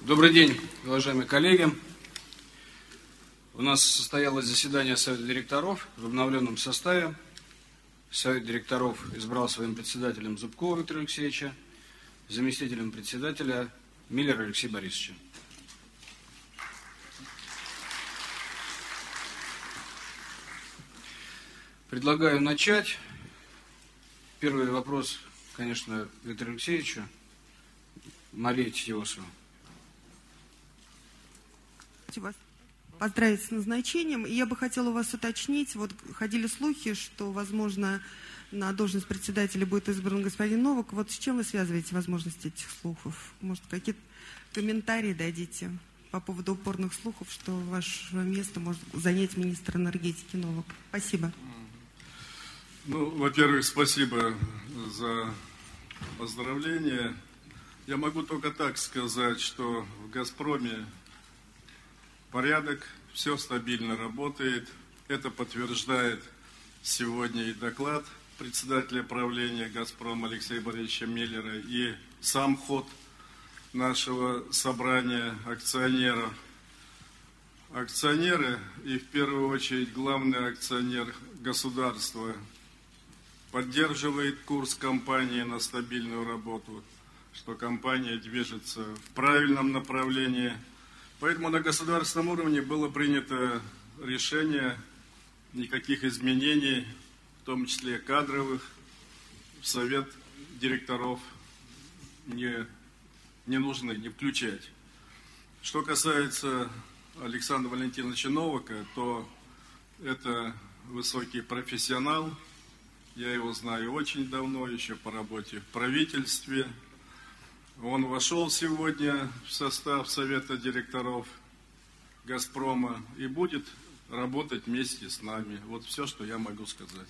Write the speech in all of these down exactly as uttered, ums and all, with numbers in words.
Добрый день, уважаемые коллеги. У нас состоялось заседание Совета директоров в обновленном составе. Совет директоров избрал своим председателем Зубкова Виктора Алексеевича, заместителем председателя Миллера Алексея Борисовича. Предлагаю начать. Первый вопрос, конечно, Виктору Алексеевичу. Марии Тетевосову. Вас поздравить с назначением. И я бы хотела у вас уточнить, вот ходили слухи, что, возможно, на должность председателя будет избран господин Новак. Вот с чем вы связываете возможность этих слухов? Может, какие-то комментарии дадите по поводу упорных слухов, что ваше место может занять министр энергетики Новак? Спасибо. Ну, во-первых, спасибо за поздравления. Я могу только так сказать, что в «Газпроме» порядок, все стабильно работает. Это подтверждает сегодня и доклад председателя правления «Газпрома» Алексея Борисовича Миллера и сам ход нашего собрания акционеров. Акционеры, и в первую очередь главный акционер государства, поддерживает курс компании на стабильную работу, что компания движется в правильном направлении. Поэтому на государственном уровне было принято решение никаких изменений, в том числе кадровых, в совет директоров не, не нужны, не включать. Что касается Александра Валентиновича Новака, то это высокий профессионал. Я его знаю очень давно, еще по работе в правительстве. Он вошел сегодня в состав Совета директоров «Газпрома» и будет работать вместе с нами. Вот все, что я могу сказать.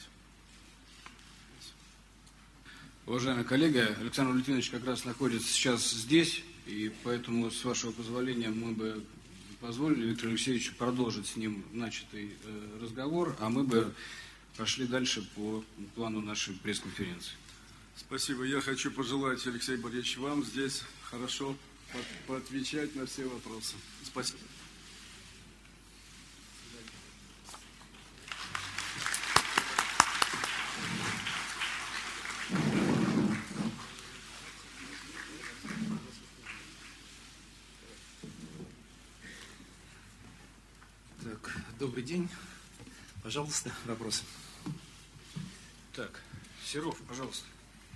Уважаемые коллеги, Александр Валентинович как раз находится сейчас здесь, и поэтому, с вашего позволения, мы бы позволили Виктору Алексеевичу продолжить с ним начатый э, разговор, а мы бы пошли дальше по плану нашей пресс-конференции. Спасибо. Я хочу пожелать, Алексей Борисович, вам здесь хорошо поотвечать на все вопросы. Спасибо. Так, добрый день. Пожалуйста, вопросы. Так, Серов, пожалуйста.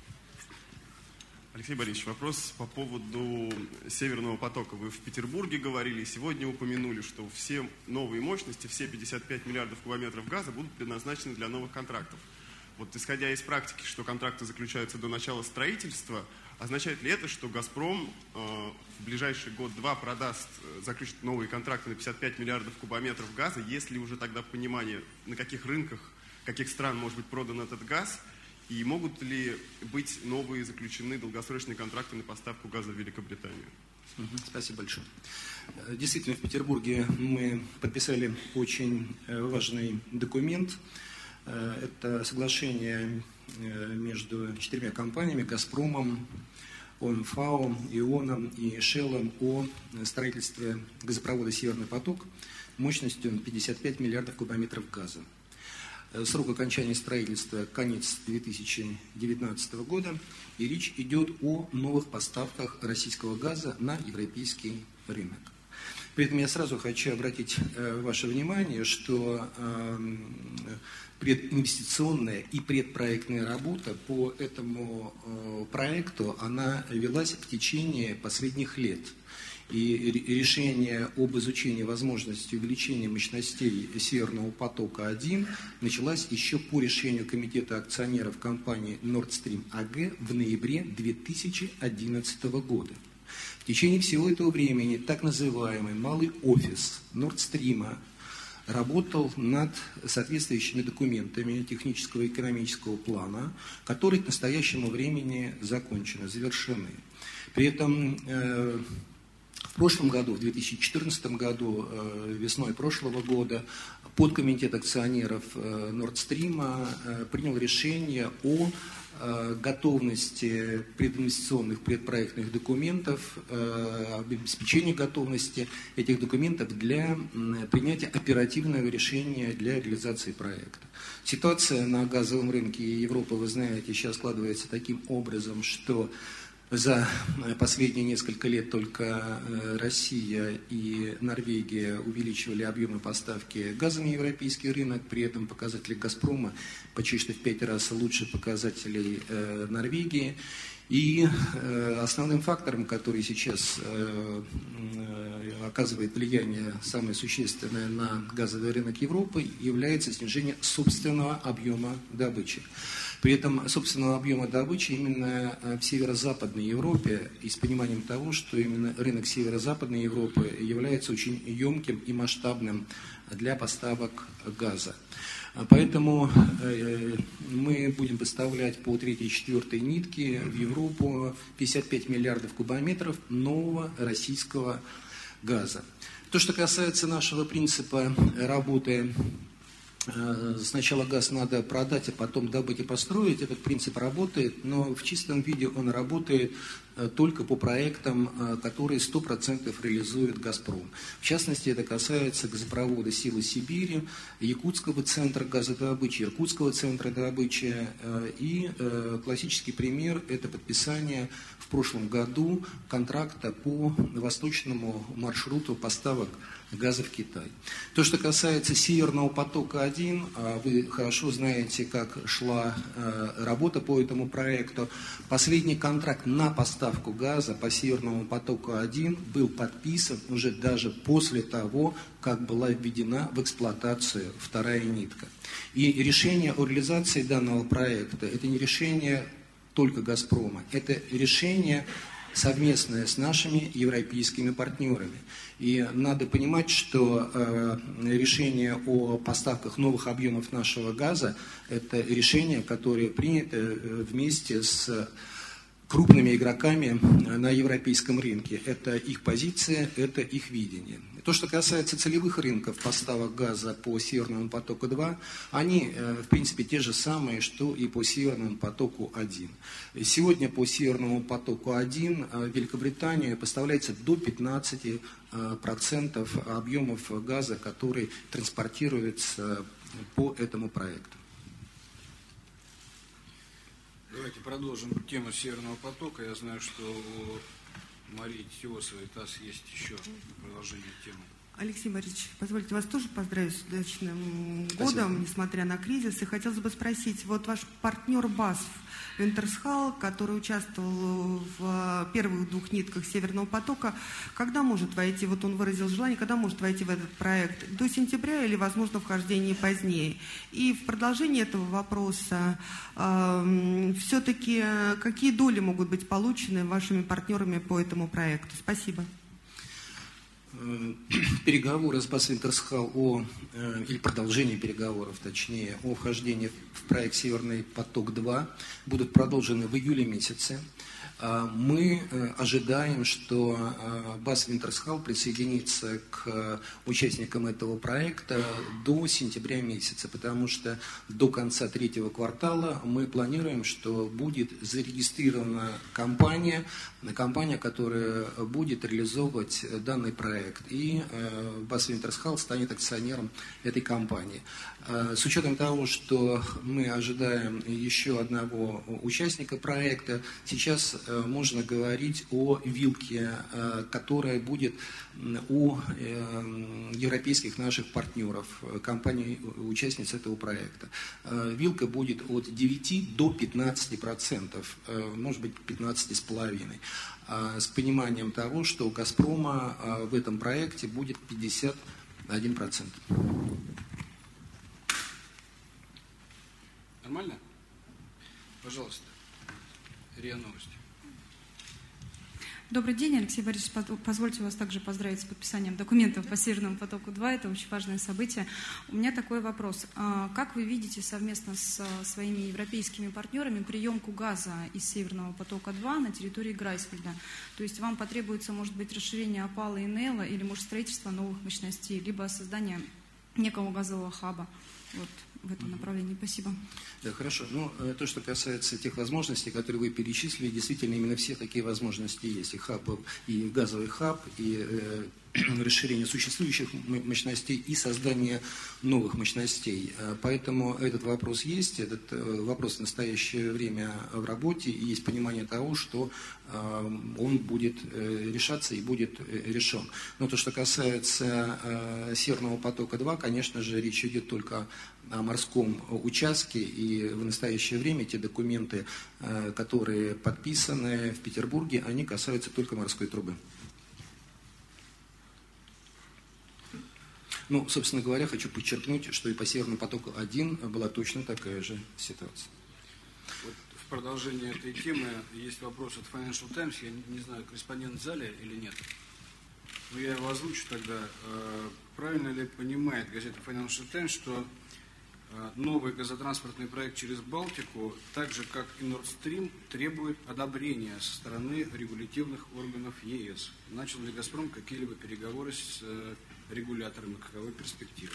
Алексей Борисович, вопрос по поводу Северного потока. Вы в Петербурге говорили, сегодня упомянули, что все новые мощности, все пятьдесят пять миллиардов кубометров газа будут предназначены для новых контрактов. Вот исходя из практики, что контракты заключаются до начала строительства, означает ли это, что «Газпром» э, в ближайший год-два продаст, заключит новые контракты на пятьдесят пять миллиардов кубометров газа, есть ли уже тогда понимание, на каких рынках, каких стран может быть продан этот газ, и могут ли быть новые заключены долгосрочные контракты на поставку газа в Великобританию? Спасибо большое. Действительно, в Петербурге мы подписали очень важный документ. Это соглашение между четырьмя компаниями: «Газпромом», ОМФАО, ИОНом и Шеллом о строительстве газопровода «Северный поток» мощностью пятьдесят пять миллиардов кубометров газа. Срок окончания строительства – конец две тысячи девятнадцатого года, и речь идет о новых поставках российского газа на европейский рынок. При этом я сразу хочу обратить э, ваше внимание, что э, прединвестиционная и предпроектная работа по этому э, проекту, она велась в течение последних лет. И решение об изучении возможности увеличения мощностей Северного потока-один началось еще по решению комитета акционеров компании Nord Stream эй джи в ноябре две тысячи одиннадцатого года. В течение всего этого времени так называемый малый офис Nord Stream работал над соответствующими документами технического и экономического плана, которые к настоящему времени закончены, завершены. При этом э, В прошлом году, в две тысячи четырнадцатом году, весной прошлого года, подкомитет акционеров Nord Stream принял решение о готовности прединвестиционных предпроектных документов, обеспечении готовности этих документов для принятия оперативного решения для реализации проекта. Ситуация на газовом рынке Европы, вы знаете, сейчас складывается таким образом, что за последние несколько лет только Россия и Норвегия увеличивали объемы поставки газа на европейский рынок, при этом показатели «Газпрома» почти что в пять раз лучше показателей Норвегии. И основным фактором, который сейчас оказывает влияние самое существенное на газовый рынок Европы, является снижение собственного объема добычи. При этом собственного объема добычи именно в северо-западной Европе, и с пониманием того, что именно рынок северо-западной Европы является очень емким и масштабным для поставок газа. Поэтому мы будем поставлять по третьей и четвертой нитке в Европу пятьдесят пять миллиардов кубометров нового российского газа. То, что касается нашего принципа работы, сначала газ надо продать, а потом добыть и построить, этот принцип работает, но в чистом виде он работает только по проектам, которые сто процентов реализует «Газпром». В частности, это касается газопровода «Силы Сибири», Якутского центра газодобычи, Иркутского центра добычи. И классический пример – это подписание в прошлом году контракта по восточному маршруту поставок газа в Китай. То, что касается Северного потока-один, вы хорошо знаете, как шла работа по этому проекту. Последний контракт на поставку газа по Северному потоку-один был подписан уже даже после того, как была введена в эксплуатацию вторая нитка. И решение о реализации данного проекта – это не решение только «Газпрома», это решение совместное с нашими европейскими партнерами. И надо понимать, что э, решение о поставках новых объемов нашего газа – это решение, которое принято вместе с крупными игроками на европейском рынке. Это их позиция, это их видение. То, что касается целевых рынков поставок газа по Северному потоку-два, они, в принципе, те же самые, что и по Северному потоку-один. Сегодня по Северному потоку-один в Великобританию поставляется до пятнадцати процентов объемов газа, который транспортируется по этому проекту. Давайте продолжим тему Северного потока. Я знаю, что у Марии Теосовой ТАСС есть еще продолжение темы. Алексей Борисович, позвольте вас тоже поздравить с удачным Спасибо. годом, несмотря на кризис. И хотелось бы спросить, вот ваш партнер БАСФ Винтерсхал, который участвовал в первых двух нитках Северного потока, когда может войти, вот он выразил желание, когда может войти в этот проект? До сентября или, возможно, вхождение позднее? И в продолжении этого вопроса, э, все-таки какие доли могут быть получены вашими партнерами по этому проекту? Спасибо. Переговоры с БАСФ Винтерсхал о, или продолжение переговоров, точнее, о вхождении в проект «Северный поток-два» будут продолжены в июле месяце. Мы ожидаем, что БАСФ Винтерсхал присоединится к участникам этого проекта до сентября месяца, потому что до конца третьего квартала мы планируем, что будет зарегистрирована компания, компания, которая будет реализовывать данный проект, и БАСФ Винтерсхал станет акционером этой компании. С учетом того, что мы ожидаем еще одного участника проекта, сейчас можно говорить о вилке, которая будет у европейских наших партнеров, компаний, участниц этого проекта. Вилка будет от девяти до пятнадцати процентов, может быть пятнадцати с половиной, с пониманием того, что у «Газпрома» в этом проекте будет пятьдесят один процент. Нормально? Пожалуйста. РИА Новости. Добрый день, Алексей Борисович. Позвольте вас также поздравить с подписанием документов по Северному потоку-два. Это очень важное событие. У меня такой вопрос. Как вы видите совместно с своими европейскими партнерами приемку газа из Северного потока-два на территории Грайсфельда? То есть вам потребуется, может быть, расширение опала и НЭЛа или, может, строительство новых мощностей, либо создание некого газового хаба? Вот в этом направлении. Спасибо. Да, хорошо. Ну, то, что касается тех возможностей, которые вы перечислили, действительно, именно все такие возможности есть. И хаб, и газовый хаб, и э, расширение существующих мощностей, и создание новых мощностей. Поэтому этот вопрос есть, этот вопрос в настоящее время в работе, и есть понимание того, что э, он будет э, решаться и будет решен. Но то, что касается э, Северного потока-два, конечно же, речь идет только о морском участке, и в настоящее время те документы, которые подписаны в Петербурге, они касаются только морской трубы. Ну, собственно говоря, хочу подчеркнуть, что и по Северному потоку-один была точно такая же ситуация. Вот в продолжение этой темы есть вопрос от Financial Times. Я не знаю, корреспондент в зале или нет. Но я его озвучу тогда. Правильно ли понимает газета Financial Times, что новый газотранспортный проект через Балтику, так же как и Nord Stream, требует одобрения со стороны регулятивных органов ЕС? Начал ли «Газпром» какие-либо переговоры с регуляторами? Каковы перспективы?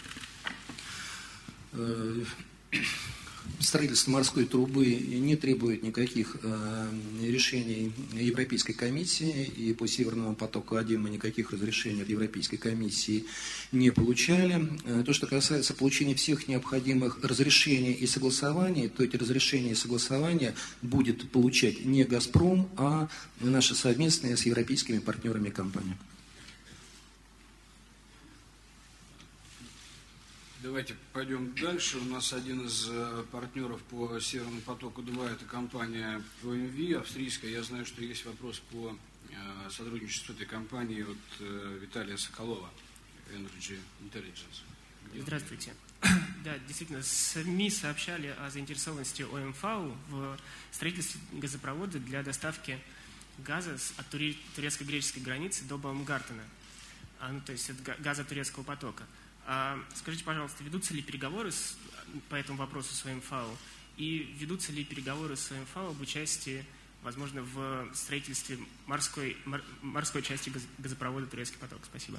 Строительство морской трубы не требует никаких э, решений Европейской комиссии, и по Северному потоку-один мы никаких разрешений от Европейской комиссии не получали. То, что касается получения всех необходимых разрешений и согласований, то эти разрешения и согласования будет получать не «Газпром», а наши совместные с европейскими партнерами компании. Давайте пойдем дальше. У нас один из партнеров по Северному потоку-два – это компания о эм ви, австрийская. Я знаю, что есть вопрос по сотрудничеству этой компании от Виталия Соколова, Energy Intelligence. Где Здравствуйте. Да, действительно, СМИ сообщали о заинтересованности о эм эф а о в строительстве газопровода для доставки газа от турецко-греческой границы до Баумгартена, а, ну, то есть от газа турецкого потока. А, скажите, пожалуйста, ведутся ли переговоры с, по этому вопросу с о эм эф а о, и ведутся ли переговоры с о эм эф а о об участии, возможно, в строительстве морской, мор, морской части газ, газопровода «Турецкий поток»? Спасибо.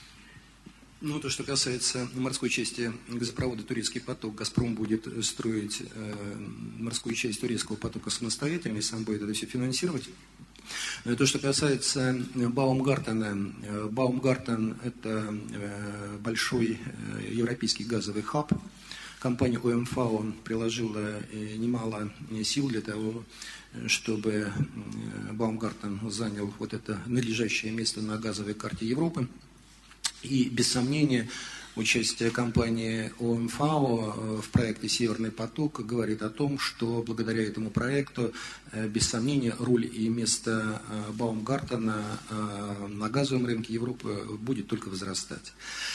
Ну, то, что касается морской части газопровода «Турецкий поток», «Газпром» будет строить э, морскую часть «Турецкого потока» самостоятельно и сам будет это все финансировать. То, что касается Баумгартена, Баумгартен – это большой европейский газовый хаб. Компания о эм эф а о приложила немало сил для того, чтобы Баумгартен занял вот это надлежащее место на газовой карте Европы. И, без сомнения, участие компании о эм эф а о в проекте «Северный поток» говорит о том, что благодаря этому проекту, без сомнения, роль и место Баумгартена на газовом рынке Европы будет только возрастать.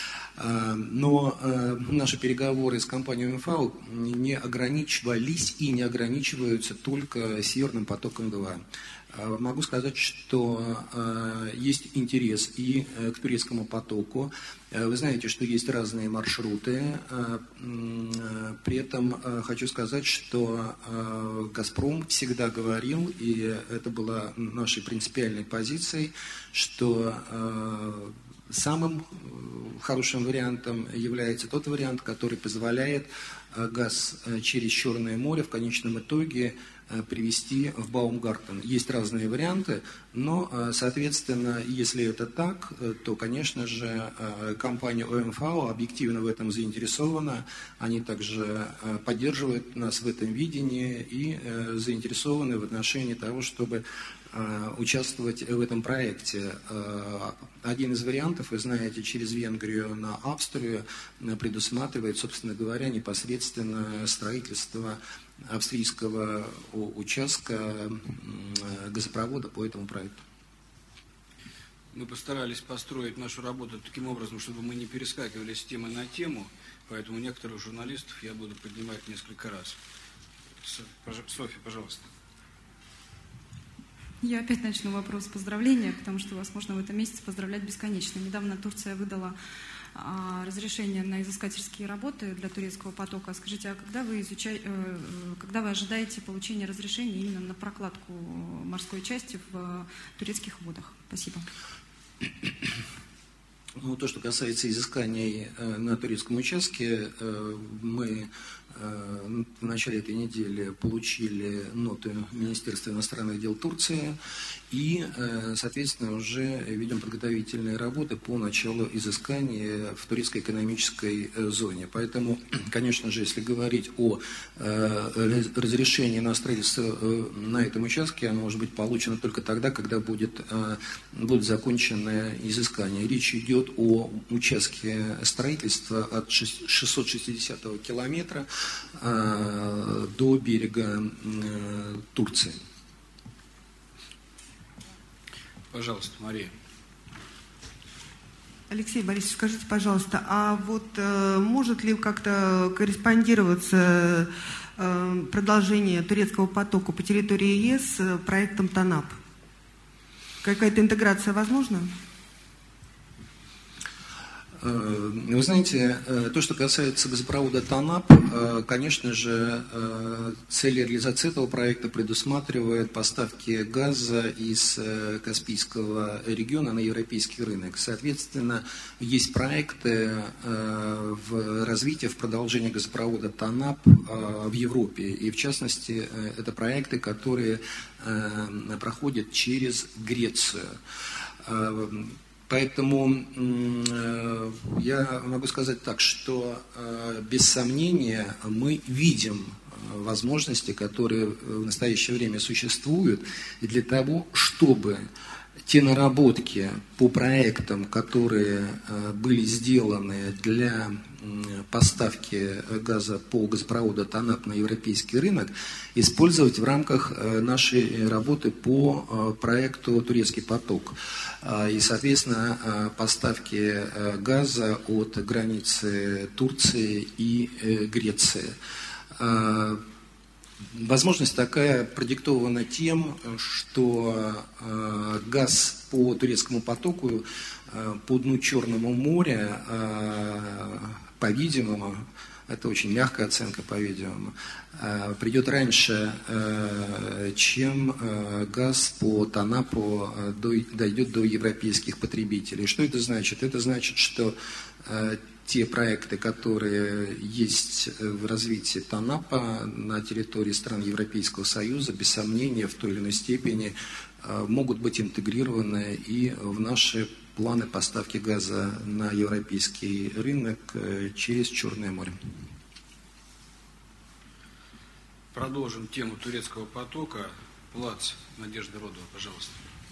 Но наши переговоры с компанией о эм эф а о не ограничивались и не ограничиваются только «Северным потоком-два». Могу сказать, что э, есть интерес и э, к турецкому потоку. Э, вы знаете, что есть разные маршруты. Э, э, при этом э, хочу сказать, что э, «Газпром» всегда говорил, и это было нашей принципиальной позицией, что э, самым хорошим вариантом является тот вариант, который позволяет э, газ э, через Черное море в конечном итоге привести в Баумгартен. Есть разные варианты, но, соответственно, если это так, то, конечно же, компания о эм эф а о объективно в этом заинтересована. Они также поддерживают нас в этом видении и заинтересованы в отношении того, чтобы участвовать в этом проекте. Один из вариантов, вы знаете, через Венгрию на Австрию предусматривает, собственно говоря, непосредственно строительство австрийского участка газопровода по этому проекту. Мы постарались построить нашу работу таким образом, чтобы мы не перескакивали с темы на тему, поэтому некоторых журналистов я буду поднимать несколько раз. Софья, пожалуйста. Я опять начну вопрос поздравления, потому что вас можно в этом месяце поздравлять бесконечно. Недавно Турция выдала а, разрешение на изыскательские работы для турецкого потока. Скажите, а когда вы, изучай, э, когда вы ожидаете получения разрешения именно на прокладку морской части в э, турецких водах? Спасибо. Ну, то, что касается изысканий э, на турецком участке, э, мы э, в начале этой недели получили ноту Министерства иностранных дел Турции и, э, соответственно, уже ведем подготовительные работы по началу изыскания в турецкой экономической э, зоне. Поэтому, конечно же, если говорить о э, разрешении на строительство э, на этом участке, оно может быть получено только тогда, когда будет, э, будет закончено изыскание. Речь идет о участке строительства от шестисот шестидесятого километра э, до берега э, Турции. Пожалуйста, Мария. Алексей Борисович, скажите, пожалуйста, а вот э, может ли как-то корреспондироваться э, продолжение турецкого потока по территории ЕС с проектом ТАНАП? Какая-то интеграция возможна? Вы знаете, то, что касается газопровода ТАНАП, конечно же, цель реализации этого проекта предусматривает поставки газа из Каспийского региона на европейский рынок. Соответственно, есть проекты в развитии, в продолжении газопровода ТАНАП в Европе. И, в частности, это проекты, которые проходят через Грецию. Поэтому э, я могу сказать так, что э, без сомнения мы видим возможности, которые в настоящее время существуют, для того, чтобы те наработки по проектам, которые э, были сделаны для э, поставки газа по газопроводу ТАНАП на европейский рынок, использовать в рамках э, нашей работы по э, проекту «Турецкий поток». Э, и, соответственно, э, поставки э, газа от границы Турции и э, Греции. Э, Возможность такая продиктована тем, что э, газ по турецкому потоку э, по дну Черного моря, э, по-видимому, это очень мягкая оценка, по-видимому, э, придет раньше, э, чем э, газ по ТАНАПу э, до, дойдет до европейских потребителей. Что это значит? Это значит, что э, те проекты, которые есть в развитии ТАНАПа на территории стран Европейского Союза, без сомнения, в той или иной степени могут быть интегрированы и в наши планы поставки газа на европейский рынок через Черное море. Продолжим тему турецкого потока. Плац, Надежда Родова, пожалуйста.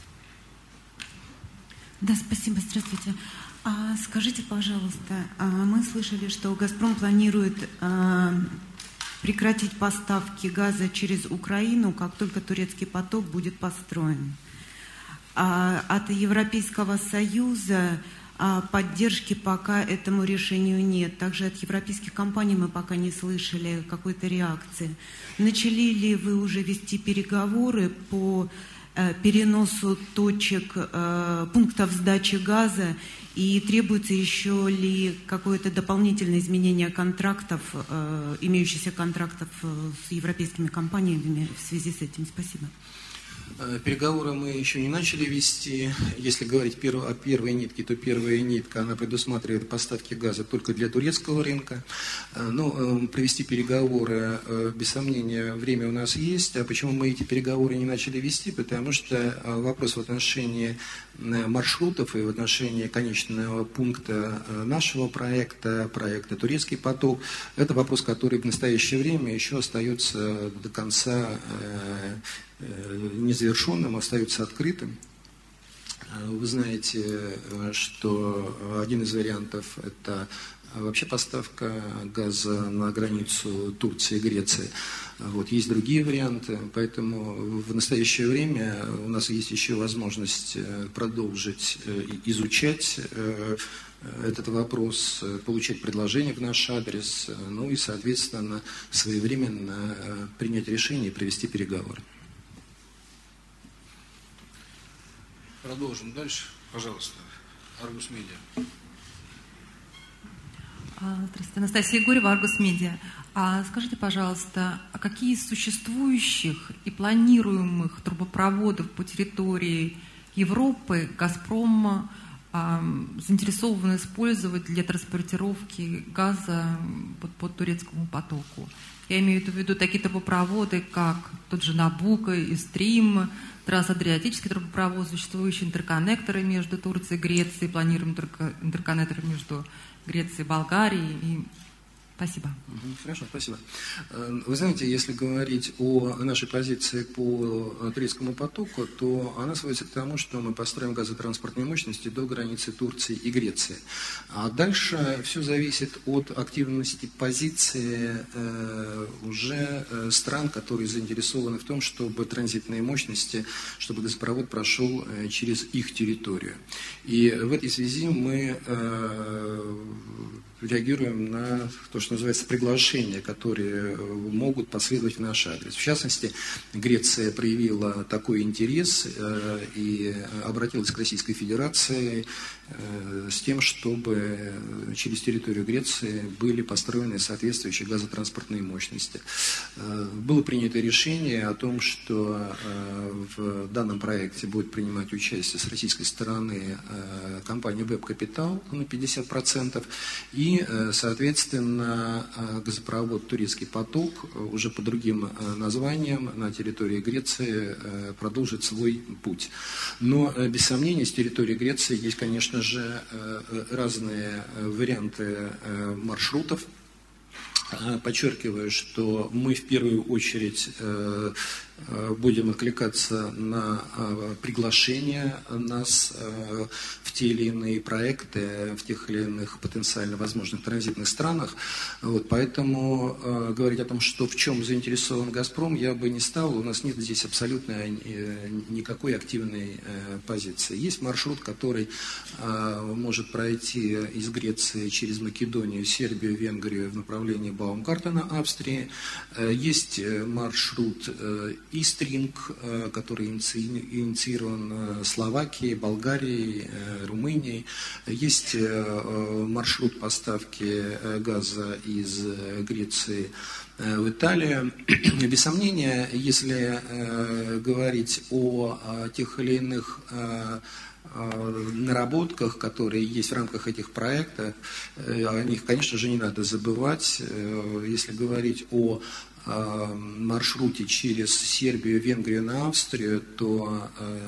Да, спасибо, здравствуйте. А скажите, пожалуйста, мы слышали, что «Газпром» планирует прекратить поставки газа через Украину, как только турецкий поток будет построен. А от Европейского Союза поддержки пока этому решению нет. Также от европейских компаний мы пока не слышали какой-то реакции. Начали ли вы уже вести переговоры по переносу точек, пунктов сдачи газа, и требуется еще ли какое-то дополнительное изменение контрактов, имеющихся контрактов с европейскими компаниями в связи с этим? Спасибо. Переговоры мы еще не начали вести. Если говорить о первой нитке, то первая нитка, она предусматривает поставки газа только для турецкого рынка. Но провести переговоры, без сомнения, время у нас есть. А почему мы эти переговоры не начали вести? Потому что вопрос в отношении маршрутов и в отношении конечного пункта нашего проекта, проекта «Турецкий поток», это вопрос, который в настоящее время еще остается до конца незавершенным, остается открытым. Вы знаете, что один из вариантов – это вообще поставка газа на границу Турции и Греции. Вот, есть другие варианты, поэтому в настоящее время у нас есть еще возможность продолжить изучать этот вопрос, получать предложения в наш адрес, ну и, соответственно, своевременно принять решение и провести переговоры. Продолжим дальше. Пожалуйста, Аргус Медиа. Здравствуйте, Анастасия Егорьева, Аргус Медиа. А скажите, пожалуйста, а какие из существующих и планируемых трубопроводов по территории Европы «Газпром» а, заинтересован использовать для транспортировки газа под, по турецкому потоку? Я имею в виду такие трубопроводы, как тот же «Набуко» и «Стрим», трансадриатический трубопровод, существующие интерконнекторы между Турцией и Грецией, планируем интерконнекторы между Грецией и Болгарией. И... Спасибо. Хорошо, спасибо. Вы знаете, если говорить о нашей позиции по турецкому потоку, то она сводится к тому, что мы построим газотранспортные мощности до границы Турции и Греции. А дальше все зависит от активности позиции э, уже э, стран, которые заинтересованы в том, чтобы транзитные мощности, чтобы газопровод прошел э, через их территорию. И в этой связи мы э, реагируем на то, что называется приглашения, которые могут последовать в наш адрес. В частности, Греция проявила такой интерес э, и обратилась к Российской Федерации э, с тем, чтобы через территорию Греции были построены соответствующие газотранспортные мощности. Э, было принято решение о том, что э, в данном проекте будет принимать участие с российской стороны э, компания «Веб-Капитал» на пятьдесят процентов и И, соответственно, газопровод «Турецкий поток» уже по другим названиям на территории Греции продолжит свой путь. Но, без сомнения, с территории Греции есть, конечно же, разные варианты маршрутов. Подчеркиваю, что мы в первую очередь будем откликаться на приглашение нас в те или иные проекты, в тех или иных потенциально возможных транзитных странах. Вот, поэтому говорить о том, что в чем заинтересован «Газпром», я бы не стал. У нас нет здесь абсолютно никакой активной позиции. Есть маршрут, который может пройти из Греции через Македонию, Сербию, Венгрию в направлении Баумгартена, Австрии. Есть маршрут «Истринг», который инициирован Словакией, Болгарией, Румынией. Есть маршрут поставки газа из Греции в Италию. Без сомнения, если говорить о тех или иных наработках, которые есть в рамках этих проектов, о них, конечно же, не надо забывать. Если говорить о маршруте через Сербию, Венгрию на Австрию, то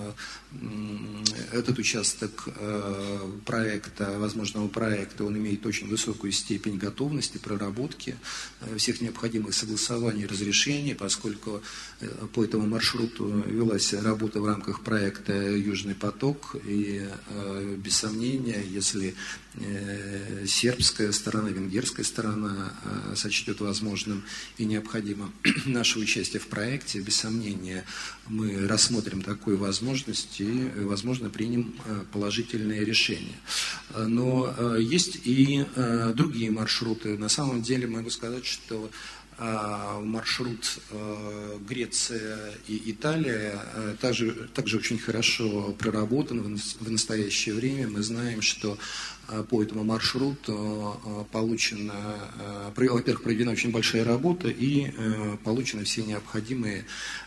этот участок проекта, возможного проекта, он имеет очень высокую степень готовности, проработки всех необходимых согласований и разрешений, поскольку по этому маршруту велась работа в рамках проекта «Южный поток», и без сомнения, если сербская сторона, венгерская сторона сочтет возможным и необходимым наше участие в проекте, без сомнения, мы рассмотрим такую возможность и, возможно, примем положительные решения. Но есть и другие маршруты. На самом деле могу сказать, что маршрут Греция и Италия также, также очень хорошо проработан в настоящее время. Мы знаем, что по этому маршруту получена, во-первых, проведена очень большая работа и получены все необходимые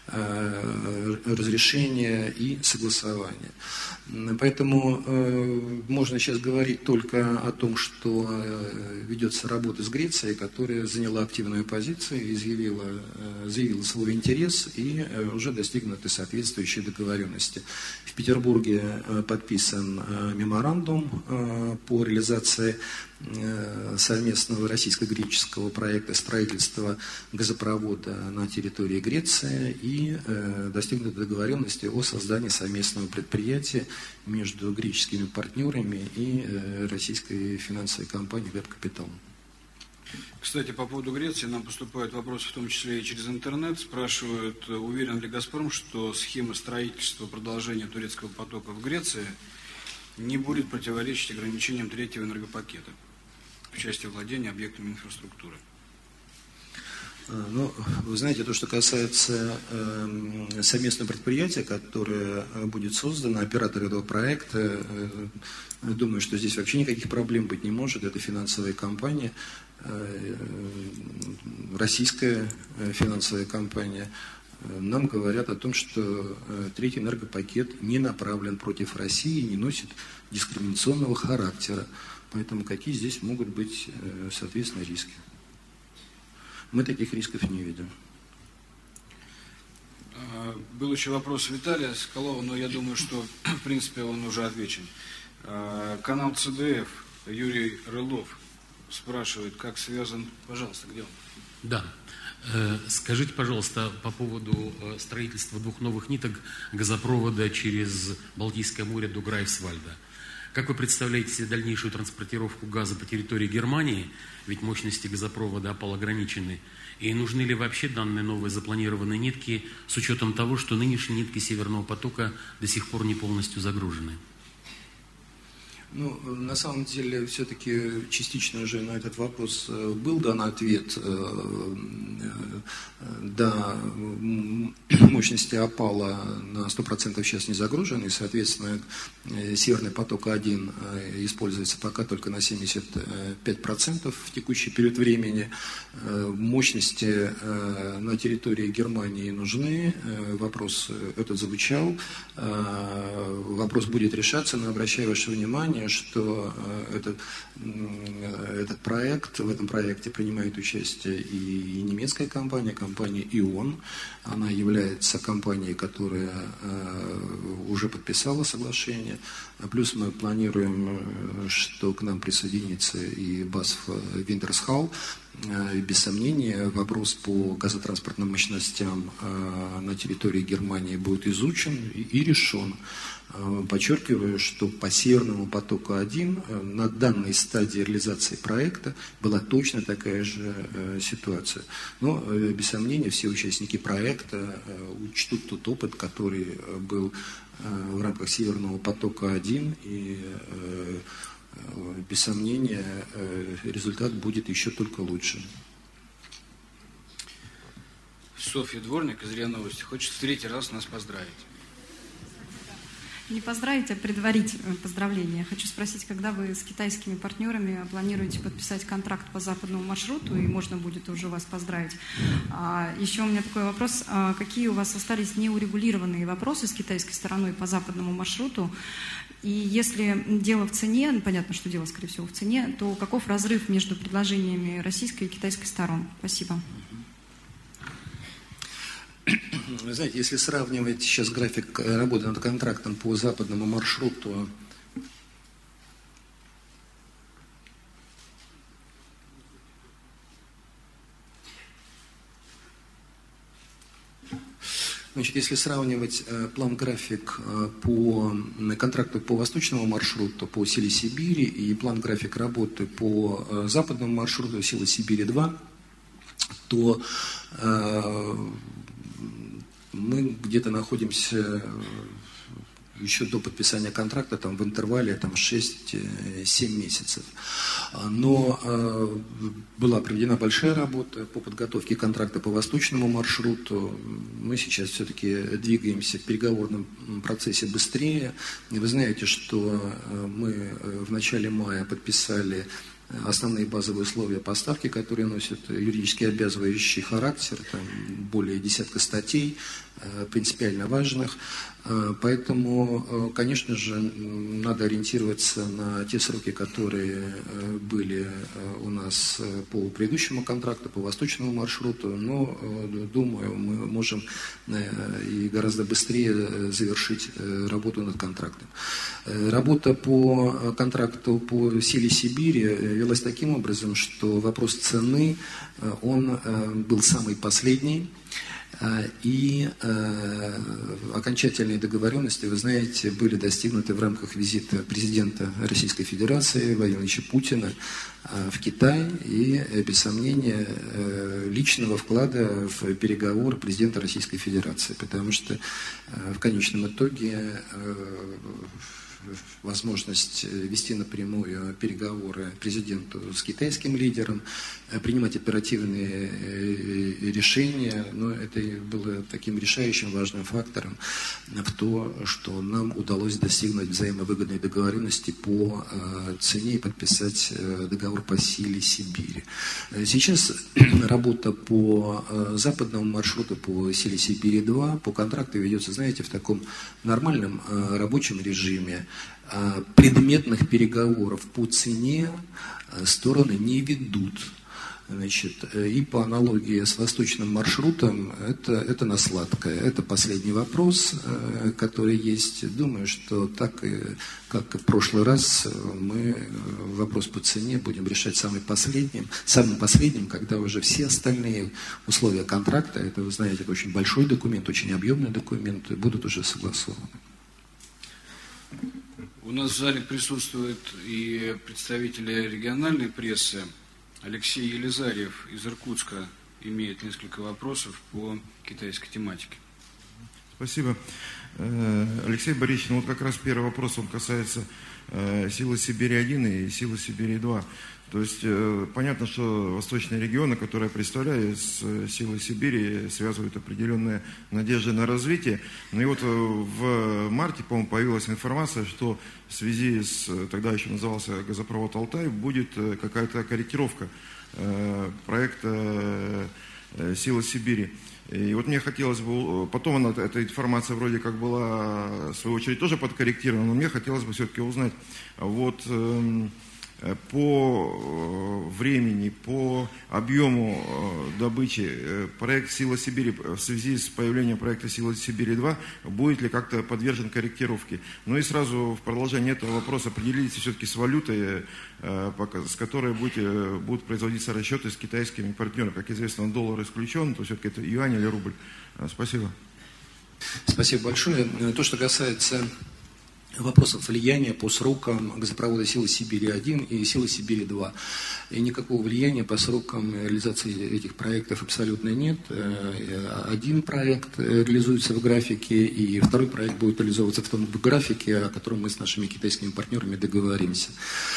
разрешения и согласования. Поэтому можно сейчас говорить только о том, что ведется работа с Грецией, которая заняла активную позицию, изъявила, заявила свой интерес и уже достигнуты соответствующие договоренности. В Петербурге подписан меморандум по реализации совместного российско-греческого проекта строительства газопровода на территории Греции и достигнуты договоренности о создании совместного предприятия между греческими партнерами и российской финансовой компанией «Веб-Капитал». Кстати, по поводу Греции нам поступают вопросы, в том числе и через интернет. Спрашивают, уверен ли «Газпром», что схема строительства продолжения турецкого потока в Греции не будет противоречить ограничениям третьего энергопакета в части владения объектами инфраструктуры. Ну, вы знаете, то, что касается э, совместного предприятия, которое будет создано, оператор этого проекта, э, думаю, что здесь вообще никаких проблем быть не может. Это финансовая компания, э, российская финансовая компания. Нам говорят о том, что третий энергопакет не направлен против России, не носит дискриминационного характера. Поэтому какие здесь могут быть, соответственно, риски? Мы таких рисков не видим. Был еще вопрос Виталия Соколова, но я думаю, что, в принципе, он уже отвечен. Канал ЦДФ, Юрий Рылов спрашивает, как связан... Пожалуйста, где он? Да. Скажите, пожалуйста, по поводу строительства двух новых ниток газопровода через Балтийское море до Грайфсвальда. Как вы представляете себе дальнейшую транспортировку газа по территории Германии? Ведь мощности газопровода ОПАЛ ограничены. И нужны ли вообще данные новые запланированные нитки с учетом того, что нынешние нитки Северного потока до сих пор не полностью загружены? Ну, на самом деле, все-таки частично уже на этот вопрос был дан ответ. Да, мощности ОПАЛа на сто процентов сейчас не загружены, и, соответственно, Северный поток-один используется пока только на семьдесят пять процентов в текущий период времени. Мощности на территории Германии нужны, вопрос этот звучал, вопрос будет решаться, но обращаю ваше внимание, что этот, этот проект, в этом проекте принимает участие и немецкая компания, компания ИОН. Она является компанией, которая уже подписала соглашение. Плюс мы планируем, что к нам присоединится и БАСФ Винтерсхалл. Без сомнения, вопрос по газотранспортным мощностям на территории Германии будет изучен и решен. Подчеркиваю, что по Северному потоку-один на данной стадии реализации проекта была точно такая же ситуация. Но, без сомнения, все участники проекта учтут тот опыт, который был в рамках Северного потока-один, и без сомнения результат будет еще только лучше. Софья Дворник из РИА Новости хочет в третий раз нас поздравить. Не поздравить, а предварить поздравления. Хочу спросить, когда вы с китайскими партнерами планируете подписать контракт по западному маршруту, и можно будет уже вас поздравить. А, еще у меня такой вопрос. А, какие у вас остались неурегулированные вопросы с китайской стороной по западному маршруту? И если дело в цене, ну, понятно, что дело, скорее всего, в цене, то каков разрыв между предложениями российской и китайской сторон? Спасибо. Вы знаете, если сравнивать сейчас график работы над контрактом по западному маршруту, Значит, если сравнивать э, план-график э, по контракту по восточному маршруту, по Силе Сибири, и план-график работы по э, западному маршруту Сила Сибири-два, то э, мы где-то находимся еще до подписания контракта там, в интервале там, шесть-семь месяцев. Но э, была проведена большая работа по подготовке контракта по восточному маршруту. Мы сейчас все-таки двигаемся в переговорном процессе быстрее. И вы знаете, что мы в начале мая подписали основные базовые условия поставки, которые носят юридически обязывающий характер, там более десятка статей, принципиально важных. Поэтому, конечно же, надо ориентироваться на те сроки, которые были у нас по предыдущему контракту, по восточному маршруту, но, думаю, мы можем и гораздо быстрее завершить работу над контрактом. Работа по контракту по Силе Сибири велась таким образом, что вопрос цены, он был самый последний. И э, окончательные договоренности, вы знаете, были достигнуты в рамках визита президента Российской Федерации Владимира Владимировича Путина э, в Китай и, э, без сомнения, э, личного вклада в переговоры президента Российской Федерации, потому что э, в конечном итоге э, возможность вести напрямую переговоры президенту с китайским лидером, принимать оперативные решения. Но это было таким решающим важным фактором в то, что нам удалось достигнуть взаимовыгодной договоренности по цене и подписать договор по силе Сибири. Сейчас работа по западному маршруту, по силе Сибири-два, по контракту ведется, знаете, в таком нормальном рабочем режиме. Предметных переговоров по цене стороны не ведут. Значит, и по аналогии с восточным маршрутом, это, это на сладкое. Это последний вопрос, который есть. Думаю, что так, и, как и в прошлый раз, мы вопрос по цене будем решать самым последним, самым последним, когда уже все остальные условия контракта, это, вы знаете, это очень большой документ, очень объемный документ, будут уже согласованы. У нас в зале присутствуют и представители региональной прессы. Алексей Елизарьев из Иркутска имеет несколько вопросов по китайской тематике. Спасибо. Алексей Борисович, ну вот как раз первый вопрос, он касается силы Сибири-один и силы Сибири-два. То есть понятно, что восточные регионы, которые я представляю, с силой Сибири связывают определенные надежды на развитие. Ну и вот в марте, по-моему, появилась информация, что в связи с, тогда еще назывался газопровод «Алтай», будет какая-то корректировка проекта «Сила Сибири». И вот мне хотелось бы, потом она, эта информация вроде как была, в свою очередь, тоже подкорректирована, но мне хотелось бы все-таки узнать, вот по времени, по объему добычи проект «Сила Сибири» в связи с появлением проекта «Сила Сибири-два» будет ли как-то подвержен корректировке? Ну и сразу в продолжение этого вопроса определитесь все-таки с валютой, с которой будете, будут производиться расчеты с китайскими партнерами. Как известно, доллар исключен, то все-таки это юань или рубль. Спасибо. Спасибо большое. То, что касается вопросов влияния по срокам газопровода «Сила Сибири-один» и «Сила Сибири-два». И никакого влияния по срокам реализации этих проектов абсолютно нет. Один проект реализуется в графике, и второй проект будет реализовываться в том графике, о котором мы с нашими китайскими партнерами договоримся.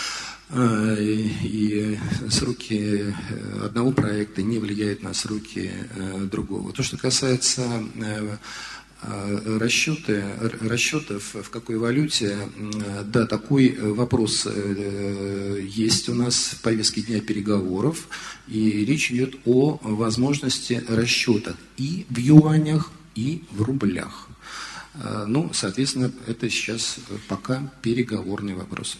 И сроки одного проекта не влияют на сроки другого. То, что касается расчеты, расчетов, в какой валюте, да, такой вопрос есть у нас в повестке дня переговоров, и речь идет о возможности расчета и в юанях, и в рублях. Ну, соответственно, это сейчас пока переговорный вопрос.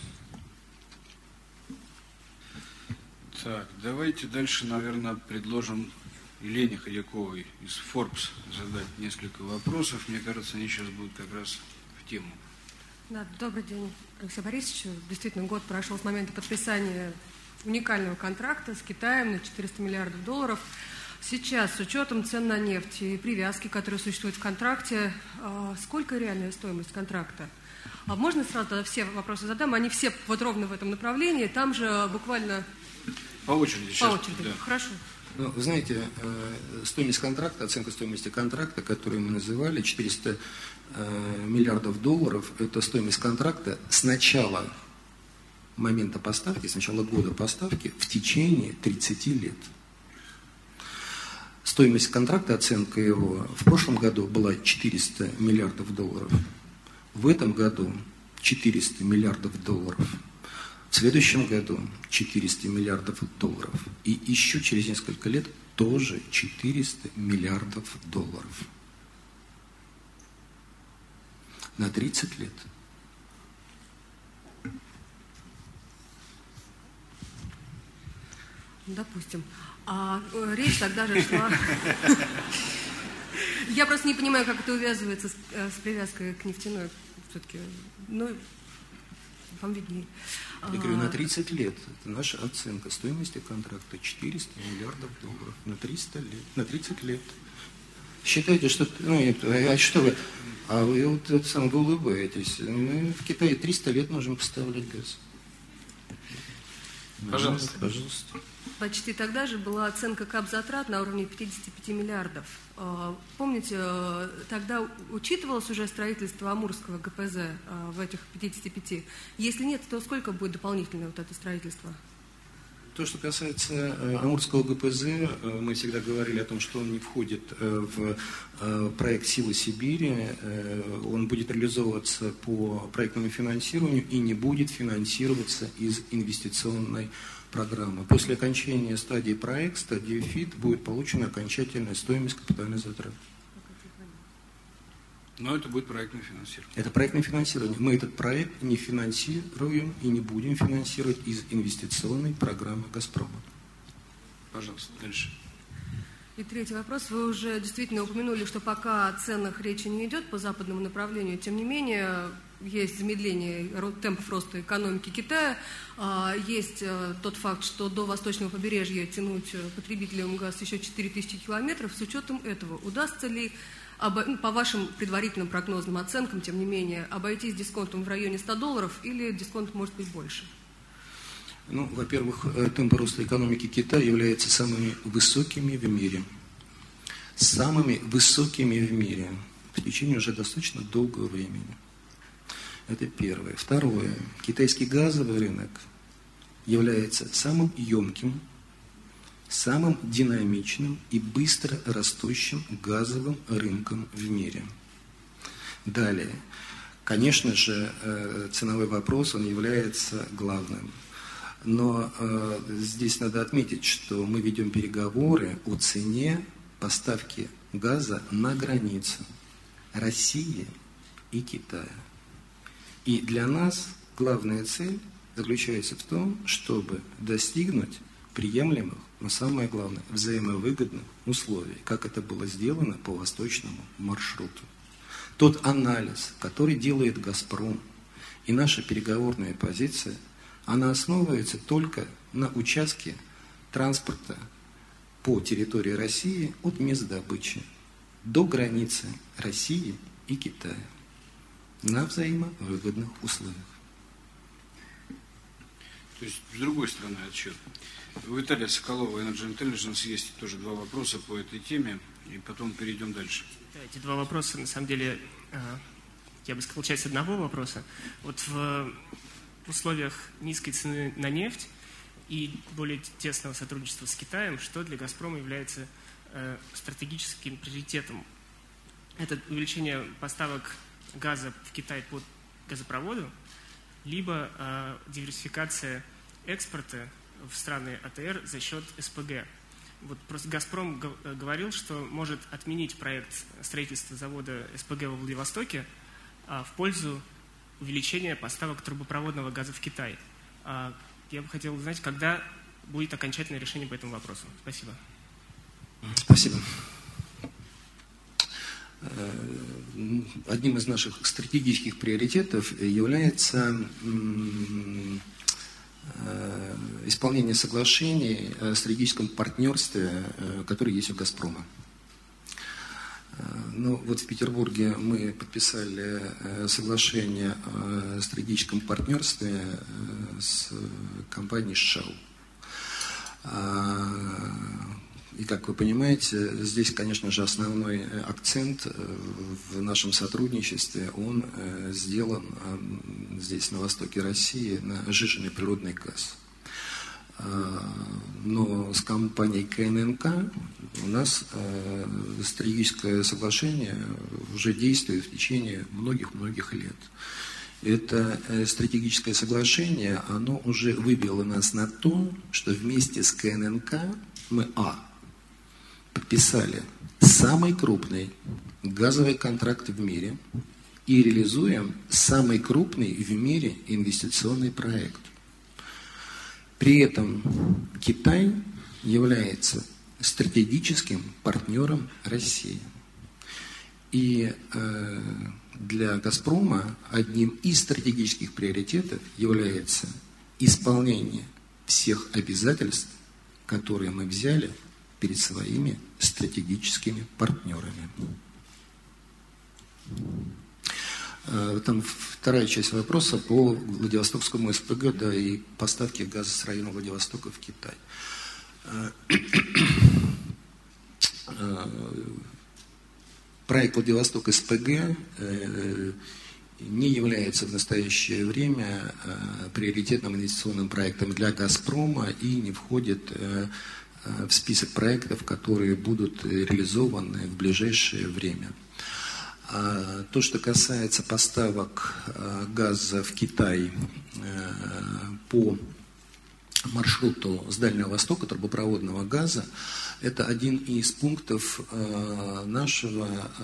Так, давайте дальше, наверное, предложим Елене Ходяковой из Forbes задать несколько вопросов. Мне кажется, они сейчас будут как раз в тему. Да, добрый день, Алексей Борисович. Действительно, год прошел с момента подписания уникального контракта с Китаем на четыреста миллиардов долларов. Сейчас, с учетом цен на нефть и привязки, которые существуют в контракте, сколько реальная стоимость контракта? А можно сразу тогда все вопросы задам? Они все вот ровно в этом направлении. Там же буквально... По очереди. Сейчас, По очереди, да. Хорошо. Ну, вы знаете, стоимость контракта, оценка стоимости контракта, которую мы называли, четыреста миллиардов долларов, это стоимость контракта с начала момента поставки, с начала года поставки в течение тридцати лет. Стоимость контракта, оценка его в прошлом году была четыреста миллиардов долларов, в этом году четыреста миллиардов долларов. В следующем году четыреста миллиардов долларов. И еще через несколько лет тоже четыреста миллиардов долларов. На тридцать лет. Допустим. А речь тогда же шла... Я просто не понимаю, как это увязывается с, с привязкой к нефтяной. Все-таки, ну, вам виднее. Я говорю, на тридцать лет. Это наша оценка стоимости контракта четыреста миллиардов долларов. На триста лет. На тридцать лет. Считайте, что... Ну, а что вы... А вы вот это самое, вы улыбаетесь. Мы в Китае триста лет можем поставлять газ. Пожалуйста. Пожалуйста. Почти тогда же была оценка капзатрат на уровне пятьдесят пять миллиардов. Помните, тогда учитывалось уже строительство Амурского ГПЗ в этих пятидесяти пяти? Если нет, то сколько будет дополнительное вот это строительство? То, что касается Амурского ГПЗ, мы всегда говорили о том, что он не входит в проект «Силы Сибири». Он будет реализовываться по проектному финансированию и не будет финансироваться из инвестиционной программы. После окончания стадии проект, стадии ФИТ, будет получена окончательная стоимость капитальных затрат. Но это будет проектное финансирование. Это проектное финансирование. Мы этот проект не финансируем и не будем финансировать из инвестиционной программы «Газпрома». Пожалуйста, дальше. И третий вопрос. Вы уже действительно упомянули, что пока о ценах речи не идет по западному направлению. Тем не менее, есть замедление темпов роста экономики Китая. Есть тот факт, что до восточного побережья тянуть потребителям газ еще четыре тысячи километров. С учетом этого, удастся ли, по вашим предварительным прогнозным оценкам, тем не менее, обойтись дисконтом в районе ста долларов или дисконт может быть больше? Ну, во-первых, темпы роста экономики Китая являются самыми высокими в мире. Самыми высокими в мире в течение уже достаточно долгого времени. Это первое. Второе. Китайский газовый рынок является самым емким, самым динамичным и быстро растущим газовым рынком в мире. Далее. Конечно же, ценовой вопрос, он является главным. Но э, здесь надо отметить, что мы ведем переговоры о цене поставки газа на границе России и Китая. И для нас главная цель заключается в том, чтобы достигнуть приемлемых, но самое главное, взаимовыгодных условий, как это было сделано по восточному маршруту. Тот анализ, который делает «Газпром», и наша переговорная позиция, она основывается только на участке транспорта по территории России от мест добычи до границы России и Китая на взаимовыгодных условиях. То есть, с другой стороны, отчет. У Виталия Соколова, Energy Intelligence, есть тоже два вопроса по этой теме, и потом перейдем дальше. Да, эти два вопроса, на самом деле, я бы сказал, часть одного вопроса. Вот в В условиях низкой цены на нефть и более тесного сотрудничества с Китаем, что для «Газпрома» является э, стратегическим приоритетом? Это увеличение поставок газа в Китай по газопроводу, либо э, диверсификация экспорта в страны АТР за счет СПГ. Вот просто «Газпром» говорил, что может отменить проект строительства завода СПГ во Владивостоке а, в пользу увеличение поставок трубопроводного газа в Китай. Я бы хотел узнать, когда будет окончательное решение по этому вопросу. Спасибо. Спасибо. Одним из наших стратегических приоритетов является исполнение соглашений о стратегическом партнерстве, которое есть у «Газпрома». Ну, вот в Петербурге мы подписали соглашение о стратегическом партнерстве с компанией Shell. И, как вы понимаете, здесь, конечно же, основной акцент в нашем сотрудничестве, он сделан здесь, на востоке России, на сжиженный природный газ. Но с компанией КННК у нас э, стратегическое соглашение уже действует в течение многих-многих лет. Это э, стратегическое соглашение, оно уже вывело нас на то, что вместе с КННК мы, а, подписали самый крупный газовый контракт в мире и реализуем самый крупный в мире инвестиционный проект. При этом Китай является стратегическим партнером России. И э, для «Газпрома» одним из стратегических приоритетов является исполнение всех обязательств, которые мы взяли перед своими стратегическими партнерами. Там вторая часть вопроса по Владивостокскому СПГ, да, и поставке газа с района Владивостока в Китай. Проект Владивосток СПГ не является в настоящее время приоритетным инвестиционным проектом для «Газпрома» и не входит в список проектов, которые будут реализованы в ближайшее время. То, что касается поставок газа в Китай по маршруту с Дальнего Востока, трубопроводного газа, это один из пунктов нашего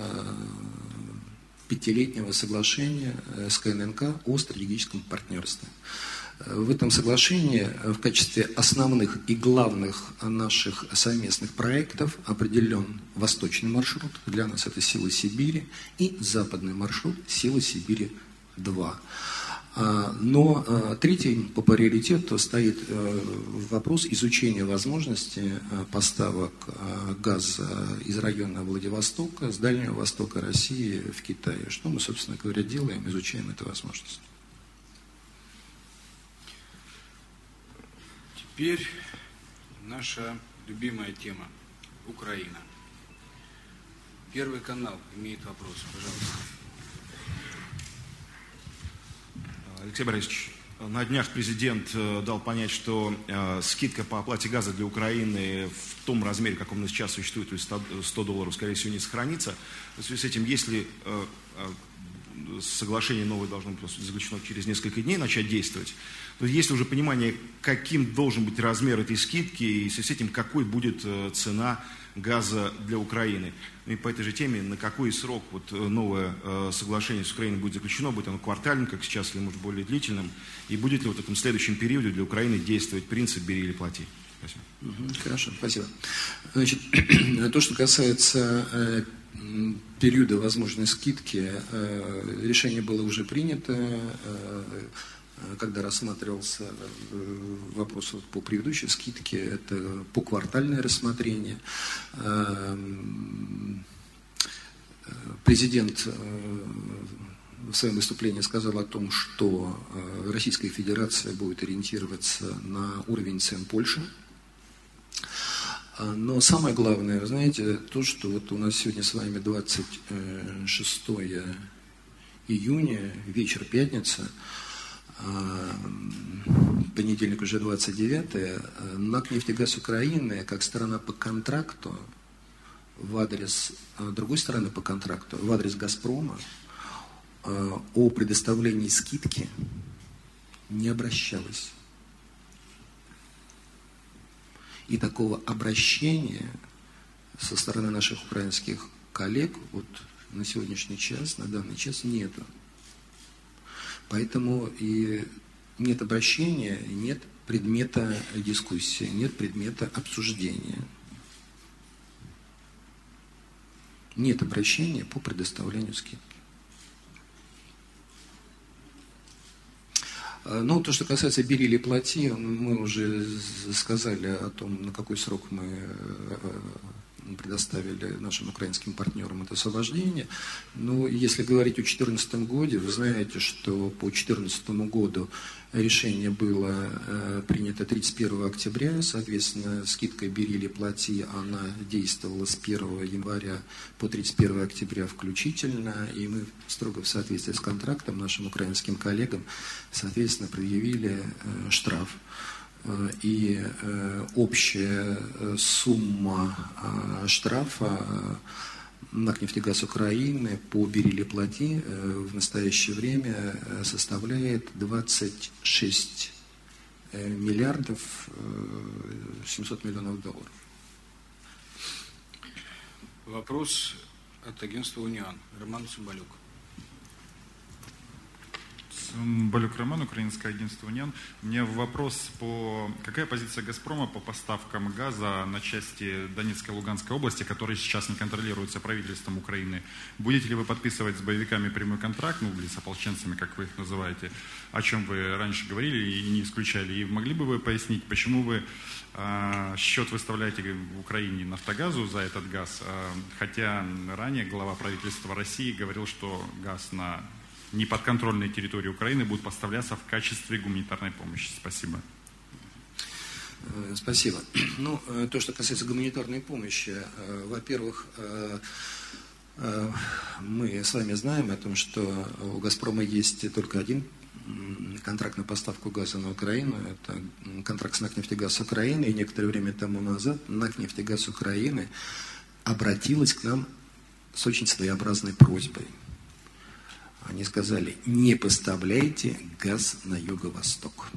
пятилетнего соглашения с КННК о стратегическом партнерстве. В этом соглашении в качестве основных и главных наших совместных проектов определен восточный маршрут, для нас это Сила Сибири, и западный маршрут Сила Сибири-два. Но третий по приоритету стоит вопрос изучения возможности поставок газа из района Владивостока, с Дальнего Востока России в Китай. Что мы, собственно говоря, делаем, изучаем эту возможность. Теперь наша любимая тема – Украина. Первый канал имеет вопрос, пожалуйста. Алексей Борисович, на днях президент дал понять, что э, скидка по оплате газа для Украины в том размере, как он сейчас существует, то есть сто долларов, скорее всего, не сохранится. В связи с этим, если э, э, соглашение новое должно быть заключено через несколько дней, начать действовать, то есть ли уже понимание, каким должен быть размер этой скидки, и в связи с этим, какой будет э, цена газа для Украины. И по этой же теме, на какой срок вот новое э, соглашение с Украиной будет заключено, будет оно квартальным, как сейчас, или может более длительным, и будет ли в этом следующем периоде для Украины действовать принцип «бери или плати». Спасибо. Хорошо, спасибо. Значит, то, что касается э, периода возможной скидки, э, решение было уже принято, э, когда рассматривался вопрос по предыдущей скидке, это поквартальное рассмотрение. Президент в своем выступлении сказал о том, что Российская Федерация будет ориентироваться на уровень цен Польши. Но самое главное, вы знаете, то, что вот у нас сегодня с вами двадцать шестое июня, вечер, пятница, понедельник уже двадцать девятое, НАК «Нефтегаз Украины» как сторона по контракту в адрес, другой стороны по контракту, в адрес «Газпрома» о предоставлении скидки не обращалась. И такого обращения со стороны наших украинских коллег вот на сегодняшний час, на данный час нету. Поэтому и нет обращения, нет предмета дискуссии, нет предмета обсуждения. Нет обращения по предоставлению скидки. Ну, то, что касается «бери или плати», мы уже сказали о том, на какой срок мы предоставили нашим украинским партнерам это освобождение. Но если говорить о две тысячи четырнадцатом году, вы знаете, что по две тысячи четырнадцатому году решение было э, принято тридцать первого октября, соответственно, скидка «бери или плати», она действовала с первого января по тридцать первого октября включительно, и мы строго в соответствии с контрактом нашим украинским коллегам, соответственно, предъявили э, штраф. И э, общая сумма э, штрафа НАК «Нефтегаз Украины» по «бери или плати» э, в настоящее время составляет двадцать шесть миллиардов семьсот миллионов долларов. Вопрос от агентства «Униан». Роман Цымбалюк. Балюк Роман, украинское агентство «Униан». У меня вопрос по... Какая позиция «Газпрома» по поставкам газа на части Донецкой и Луганской области, которые сейчас не контролируются правительством Украины? Будете ли вы подписывать с боевиками прямой контракт, ну, или с ополченцами, как вы их называете, о чем вы раньше говорили и не исключали? И могли бы вы пояснить, почему вы э, счет выставляете в Украине «Нафтогазу» за этот газ, э, хотя ранее глава правительства России говорил, что газ на неподконтрольные территории Украины будут поставляться в качестве гуманитарной помощи? Спасибо. Спасибо. Ну, то, что касается гуманитарной помощи, во-первых, мы с вами знаем о том, что у «Газпрома» есть только один контракт на поставку газа на Украину. Это контракт с «Накнефтегаз Украины». И некоторое время тому назад «Накнефтегаз Украины» обратилась к нам с очень своеобразной просьбой. Они сказали: не поставляйте газ на юго-восток.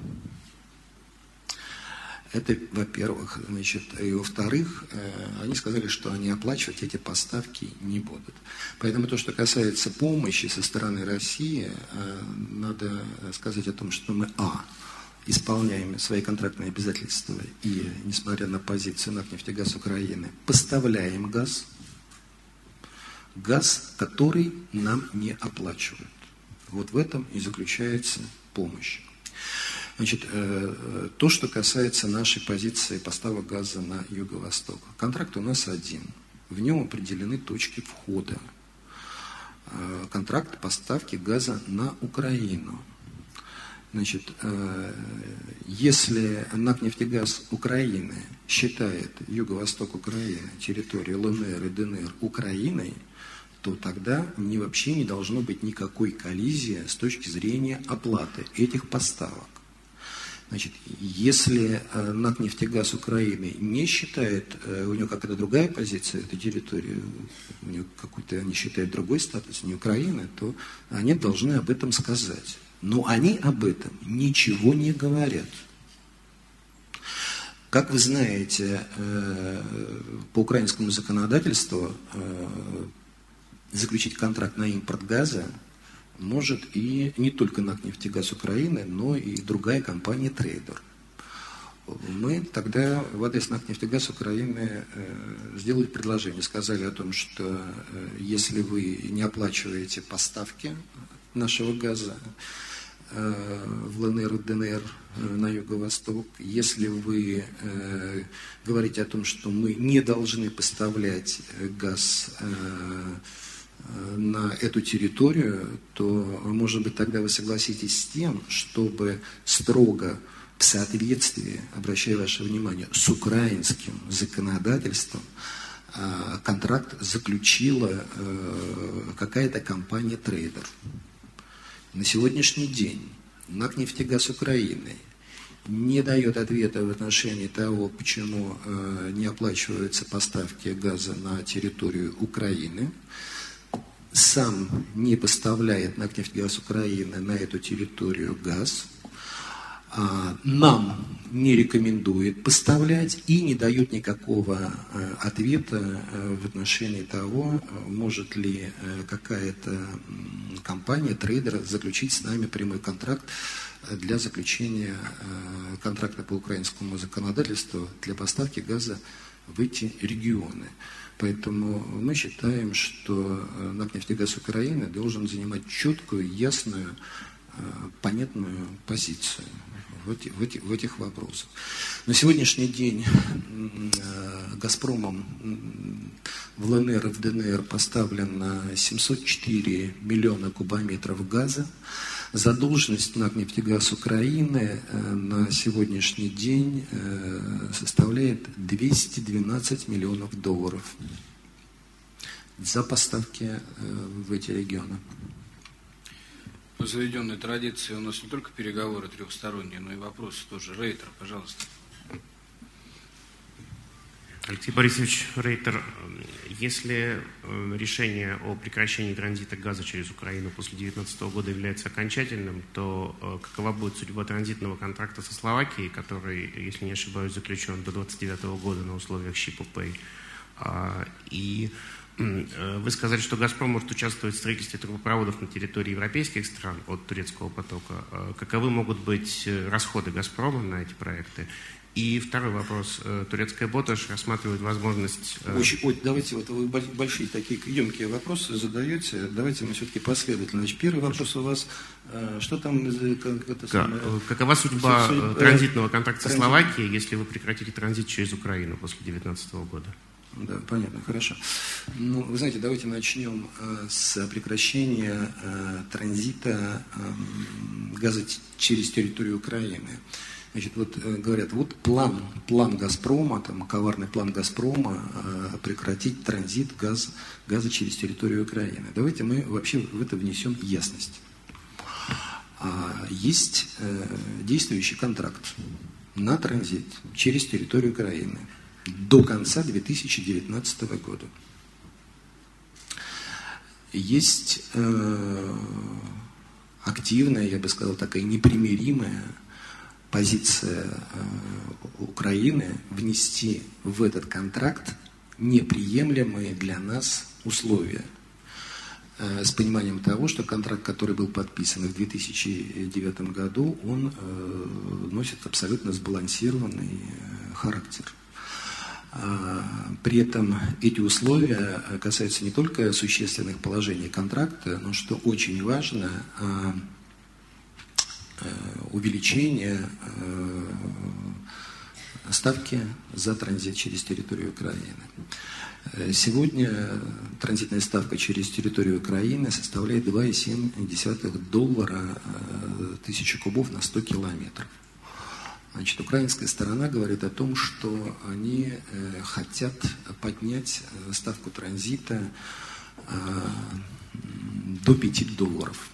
Это, во-первых, значит, и во-вторых, они сказали, что они оплачивать эти поставки не будут. Поэтому то, что касается помощи со стороны России, надо сказать о том, что мы, а, исполняем свои контрактные обязательства и, несмотря на позицию «Накнефтегаз Украины», поставляем газ, газ, который нам не оплачивают. Вот в этом и заключается помощь. Значит, то, что касается нашей позиции поставок газа на юго-восток. Контракт у нас один. В нем определены точки входа. Контракт поставки газа на Украину. Значит, если Накнефтегаз Украины считает юго-восток Украины, территорию ЛНР и ДНР Украиной, то тогда не, вообще не должно быть никакой коллизии с точки зрения оплаты этих поставок. Значит, если Накнефтегаз Украины не считает, у него какая-то другая позиция этой территории, у него какой-то, они считают другой статус, не Украины, то они должны об этом сказать. Но они об этом ничего не говорят. Как вы знаете, по украинскому законодательству заключить контракт на импорт газа может и не только Накнефтегаз Украины, но и другая компания «Трейдер». Мы тогда в адрес Накнефтегаз Украины сделали предложение, сказали о том, что если вы не оплачиваете поставки нашего газа в ЛНР и ДНР на юго-восток, если вы говорите о том, что мы не должны поставлять газ на эту территорию, то, может быть, тогда вы согласитесь с тем, чтобы строго в соответствии, обращаю ваше внимание, с украинским законодательством контракт заключила какая-то компания «Трейдер». На сегодняшний день Накнефтегаз Украины не дает ответа в отношении того, почему не оплачиваются поставки газа на территорию Украины. Сам не поставляет Накнефтегаз Украины на эту территорию газ, нам не рекомендует поставлять и не дает никакого ответа в отношении того, может ли какая-то компания, трейдер заключить с нами прямой контракт для заключения контракта по украинскому законодательству для поставки газа в эти регионы. Поэтому мы считаем, что Накнефтегаз Украины должен занимать четкую, ясную, понятную позицию в, эти, в, эти, в этих вопросах. На сегодняшний день «Газпромом» в ЛНР и в ДНР поставлено семьсот четыре миллиона кубометров газа. Задолженность Накнефтегаз Украины на сегодняшний день составляет двести двенадцать миллионов долларов за поставки в эти регионы. По заведенной традиции у нас не только переговоры трехсторонние, но и вопросы тоже. Рейтер, пожалуйста. Алексей Борисович Рейтер, если решение о прекращении транзита газа через Украину после две тысячи девятнадцатого года является окончательным, то какова будет судьба транзитного контракта со Словакией, который, если не ошибаюсь, заключен до две тысячи двадцать девятого года на условиях ship or pay? И вы сказали, что «Газпром» может участвовать в строительстве трубопроводов на территории европейских стран от турецкого потока. Каковы могут быть расходы «Газпрома» на эти проекты? И второй вопрос. Турецкая БОТАШ рассматривает возможность... Очень, ой, давайте, вот вы большие такие емкие вопросы задаете. Давайте мы все-таки последовательно. Значит, первый вопрос у вас, что там... Как это самое, Какова судьба судьба транзитного контракта со Словакией, если вы прекратите транзит через Украину после две тысячи девятнадцатого года? Да, понятно, хорошо. Ну, вы знаете, давайте начнем э, с прекращения э, транзита э, газа через территорию Украины. Значит, вот э, говорят, вот план, план «Газпрома», там, коварный план «Газпрома» э, прекратить транзит газ, газа через территорию Украины. Давайте мы вообще в это внесем ясность. А, есть э, действующий контракт на транзит через территорию Украины до конца две тысячи девятнадцатого года. Есть э, активная, я бы сказал, такая непримиримая позиция э, Украины внести в этот контракт неприемлемые для нас условия. Э, с пониманием того, что контракт, который был подписан в две тысячи девятом году, он э, носит абсолютно сбалансированный э, характер. При этом эти условия касаются не только существенных положений контракта, но, что очень важно, увеличение ставки за транзит через территорию Украины. Сегодня транзитная ставка через территорию Украины составляет два целых семь десятых доллара тысячи кубов на сто километров. Значит, украинская сторона говорит о том, что они э, хотят поднять ставку транзита э, до пяти долларов.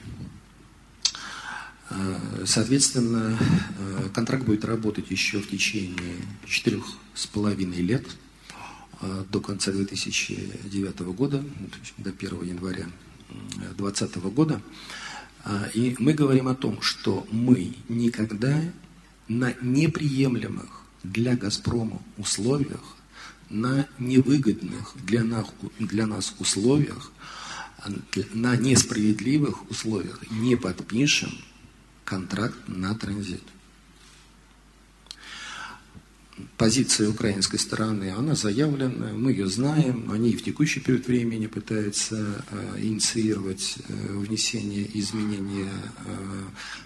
Э, соответственно, э, контракт будет работать еще в течение четырех с половиной лет, э, до конца две тысячи девятого года, то есть до первого января две тысячи двадцатого года. Э, и мы говорим о том, что мы никогда на неприемлемых для «Газпрома» условиях, на невыгодных для нас, для нас условиях, на несправедливых условиях не подпишем контракт на транзит. Позиция украинской стороны, она заявлена, мы ее знаем, они и в текущий период времени пытаются э, инициировать э, внесение изменения э,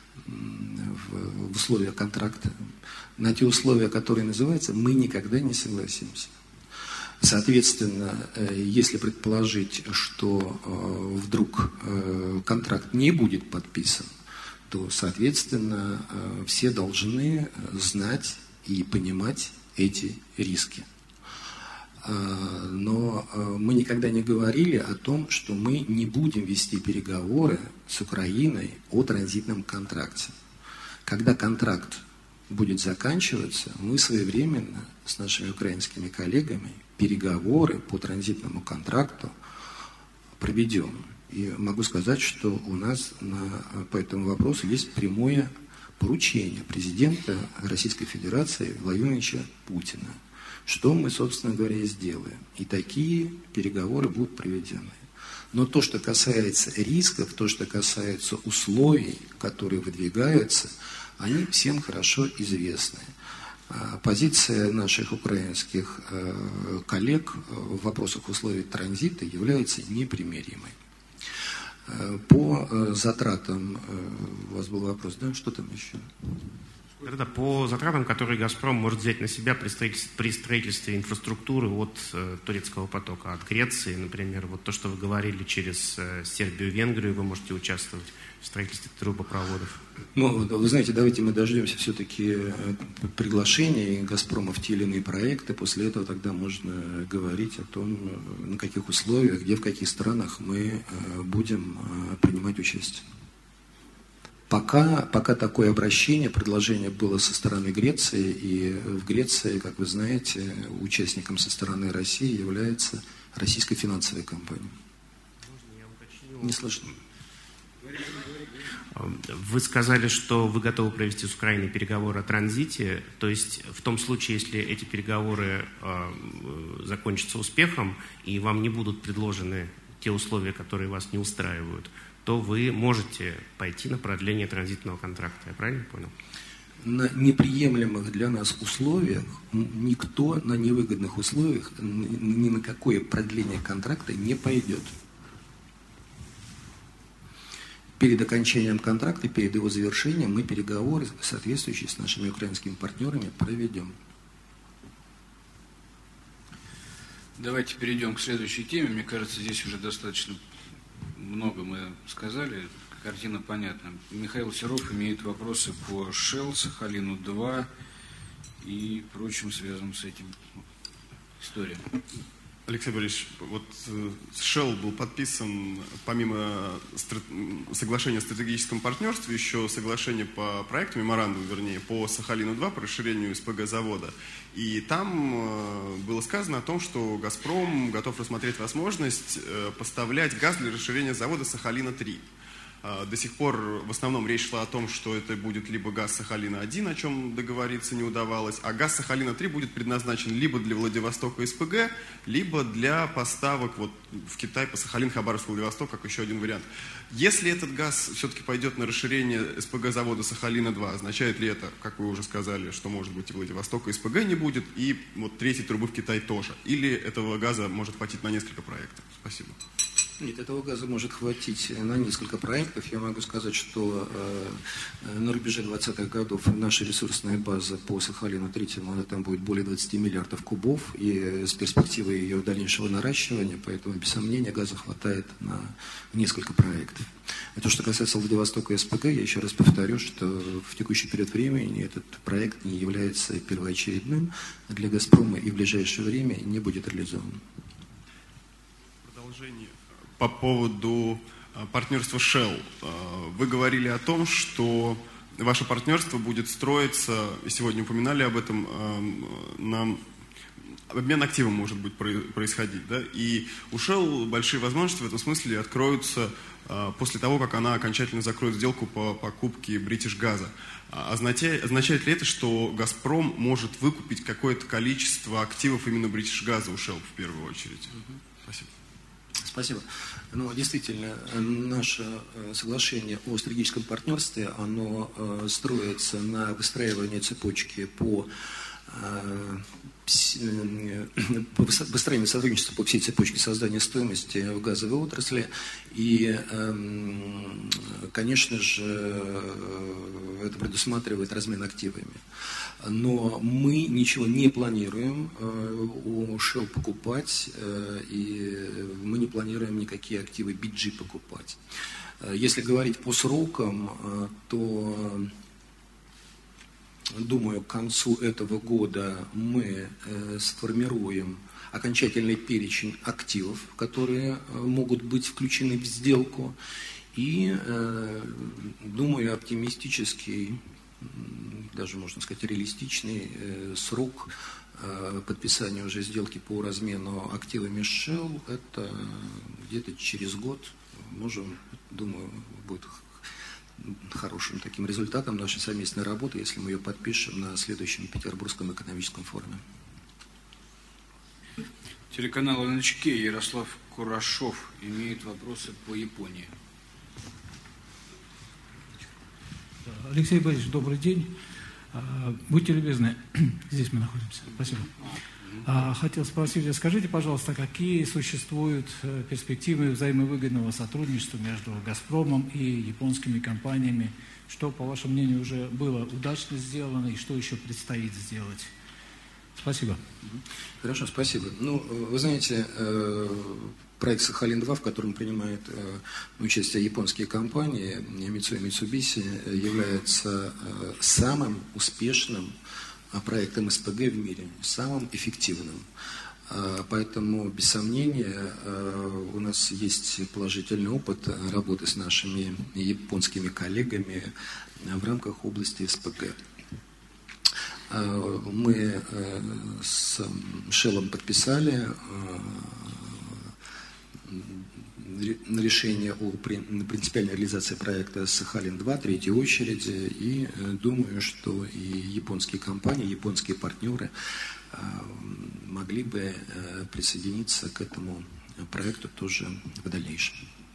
в условия контракта, на те условия, которые называются, мы никогда не согласимся. Соответственно, если предположить, что вдруг контракт не будет подписан, то, соответственно, все должны знать и понимать эти риски. Но мы никогда не говорили о том, что мы не будем вести переговоры с Украиной о транзитном контракте. Когда контракт будет заканчиваться, мы своевременно с нашими украинскими коллегами переговоры по транзитному контракту проведем. И могу сказать, что у нас на, по этому вопросу есть прямое поручение президента Российской Федерации Владимира Путина, что мы, собственно говоря, и сделаем. И такие переговоры будут проведены. Но то, что касается рисков, то, что касается условий, которые выдвигаются, они всем хорошо известны. Позиция наших украинских коллег в вопросах условий транзита является непримиримой. По затратам, у вас был вопрос, да? Что там еще? Да, по затратам, которые «Газпром» может взять на себя при строительстве, при строительстве инфраструктуры от э, турецкого потока, от Греции, например, вот то, что вы говорили, через э, Сербию, Венгрию вы можете участвовать в строительстве трубопроводов. Ну, вы знаете, давайте мы дождемся все-таки приглашения «Газпрома» в те или иные проекты, после этого тогда можно говорить о том, на каких условиях, где, в каких странах мы э, будем э, принимать участие. Пока, пока такое обращение, предложение было со стороны Греции, и в Греции, как вы знаете, участником со стороны России является российская финансовая компания. Не слышно. Вы сказали, что вы готовы провести с Украиной переговоры о транзите, то есть в том случае, если эти переговоры э, закончатся успехом, и вам не будут предложены те условия, которые вас не устраивают, то вы можете пойти на продление транзитного контракта. Я правильно понял? На неприемлемых для нас условиях никто на невыгодных условиях ни на какое продление контракта не пойдет. Перед окончанием контракта, перед его завершением мы переговоры, соответствующие с нашими украинскими партнерами, проведем. Давайте перейдем к следующей теме. Мне кажется, здесь уже достаточно много мы сказали. Картина понятна. Михаил Серов имеет вопросы по Shell, Сахалину-два и прочим связанным с этим историям. Алексей Борисович, вот Shell был подписан, помимо соглашения о стратегическом партнерстве, еще соглашение по проекту, меморандум, вернее, по Сахалину-два, по расширению СПГ завода. И там было сказано о том, что «Газпром» готов рассмотреть возможность поставлять газ для расширения завода Сахалина-три. До сих пор в основном речь шла о том, что это будет либо газ Сахалина-один, о чем договориться не удавалось, а газ Сахалина-три будет предназначен либо для Владивостока и СПГ, либо для поставок вот в Китай по Сахалин, Хабаровск, Владивосток, как еще один вариант. Если этот газ все-таки пойдет на расширение СПГ завода Сахалина-два, означает ли это, как вы уже сказали, что может быть и Владивостока, и СПГ не будет, и вот третьей трубы в Китай тоже? Или этого газа может хватить на несколько проектов? Спасибо. Нет, этого газа может хватить на несколько проектов. Я могу сказать, что э, на рубеже двадцатых годов наша ресурсная база по Сахалину-три, она там будет более двадцати миллиардов кубов, и с перспективой ее дальнейшего наращивания, поэтому без сомнения газа хватает на несколько проектов. А то, что касается Владивостока и СПГ, я еще раз повторю, что в текущий период времени этот проект не является первоочередным для «Газпрома» и в ближайшее время не будет реализован. Продолжение. По поводу партнерства Shell. Вы говорили о том, что ваше партнерство будет строиться, и сегодня упоминали об этом, на обмен активом может быть происходить. Да? И у Shell большие возможности в этом смысле откроются после того, как она окончательно закроет сделку по покупке British газа. Означает, означает ли это, что «Газпром» может выкупить какое-то количество активов именно British газа у Shell в первую очередь? Спасибо. Спасибо. Ну, действительно, наше соглашение о стратегическом партнерстве, оно строится на выстраивании цепочки по, по выстраиванию сотрудничества по всей цепочке создания стоимости в газовой отрасли. И, конечно же, это предусматривает размен активами. Но мы ничего не планируем у Shell покупать, и мы не планируем никакие активы би джи покупать. Если говорить по срокам, то, думаю, к концу этого года мы сформируем окончательный перечень активов, которые могут быть включены в сделку, и, думаю, оптимистический, даже, можно сказать, реалистичный э, срок э, подписания уже сделки по размену активами Shell, это где-то через год, можем, думаю, будет хорошим таким результатом нашей совместной работы, если мы ее подпишем на следующем Петербургском экономическом форуме. Телеканал эн эйч кей Ярослав Курашов имеет вопросы по Японии. Алексей Борисович, добрый день. Будьте любезны, здесь мы находимся. Спасибо. Хотел спросить, скажите, пожалуйста, какие существуют перспективы взаимовыгодного сотрудничества между «Газпромом» и японскими компаниями? Что, по вашему мнению, уже было удачно сделано и что еще предстоит сделать? Спасибо. Хорошо, спасибо. Ну, вы знаете, проект «Сахалин-два», в котором принимают участие японские компании, Mitsui и Mitsubishi, является самым успешным проектом СПГ в мире, самым эффективным. Поэтому, без сомнения, у нас есть положительный опыт работы с нашими японскими коллегами в рамках области СПГ. Мы с Shell подписали решение о принципиальной реализации проекта Сахалин-два в третьей очереди, и думаю, что и японские компании, японские партнеры могли бы присоединиться к этому проекту тоже в дальнейшем.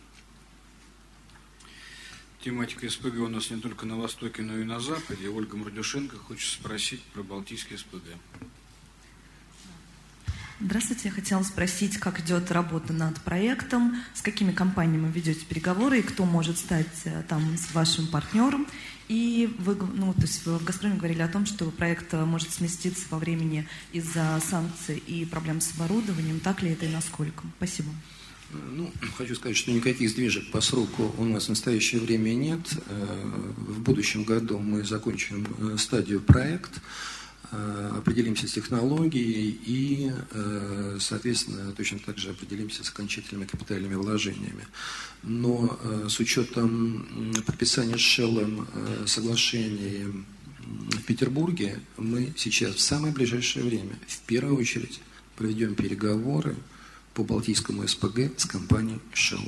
Тематика СПГ у нас не только на Востоке, но и на Западе. Ольга Мурдюшенко хочет спросить про Балтийский СПГ. Здравствуйте, я хотела спросить, как идет работа над проектом, с какими компаниями вы ведете переговоры, и кто может стать там с вашим партнером. И вы, ну, то есть в «Газпроме» говорили о том, что проект может сместиться во времени из-за санкций и проблем с оборудованием. Так ли это и насколько? Спасибо. Ну, хочу сказать, что никаких сдвижек по сроку у нас в настоящее время нет. В будущем году мы закончим стадию проект, определимся с технологией и, соответственно, точно так же определимся с окончательными капитальными вложениями. Но с учетом подписания с Shell соглашений в Петербурге, мы сейчас в самое ближайшее время в первую очередь проведем переговоры по Балтийскому СПГ с компанией Shell.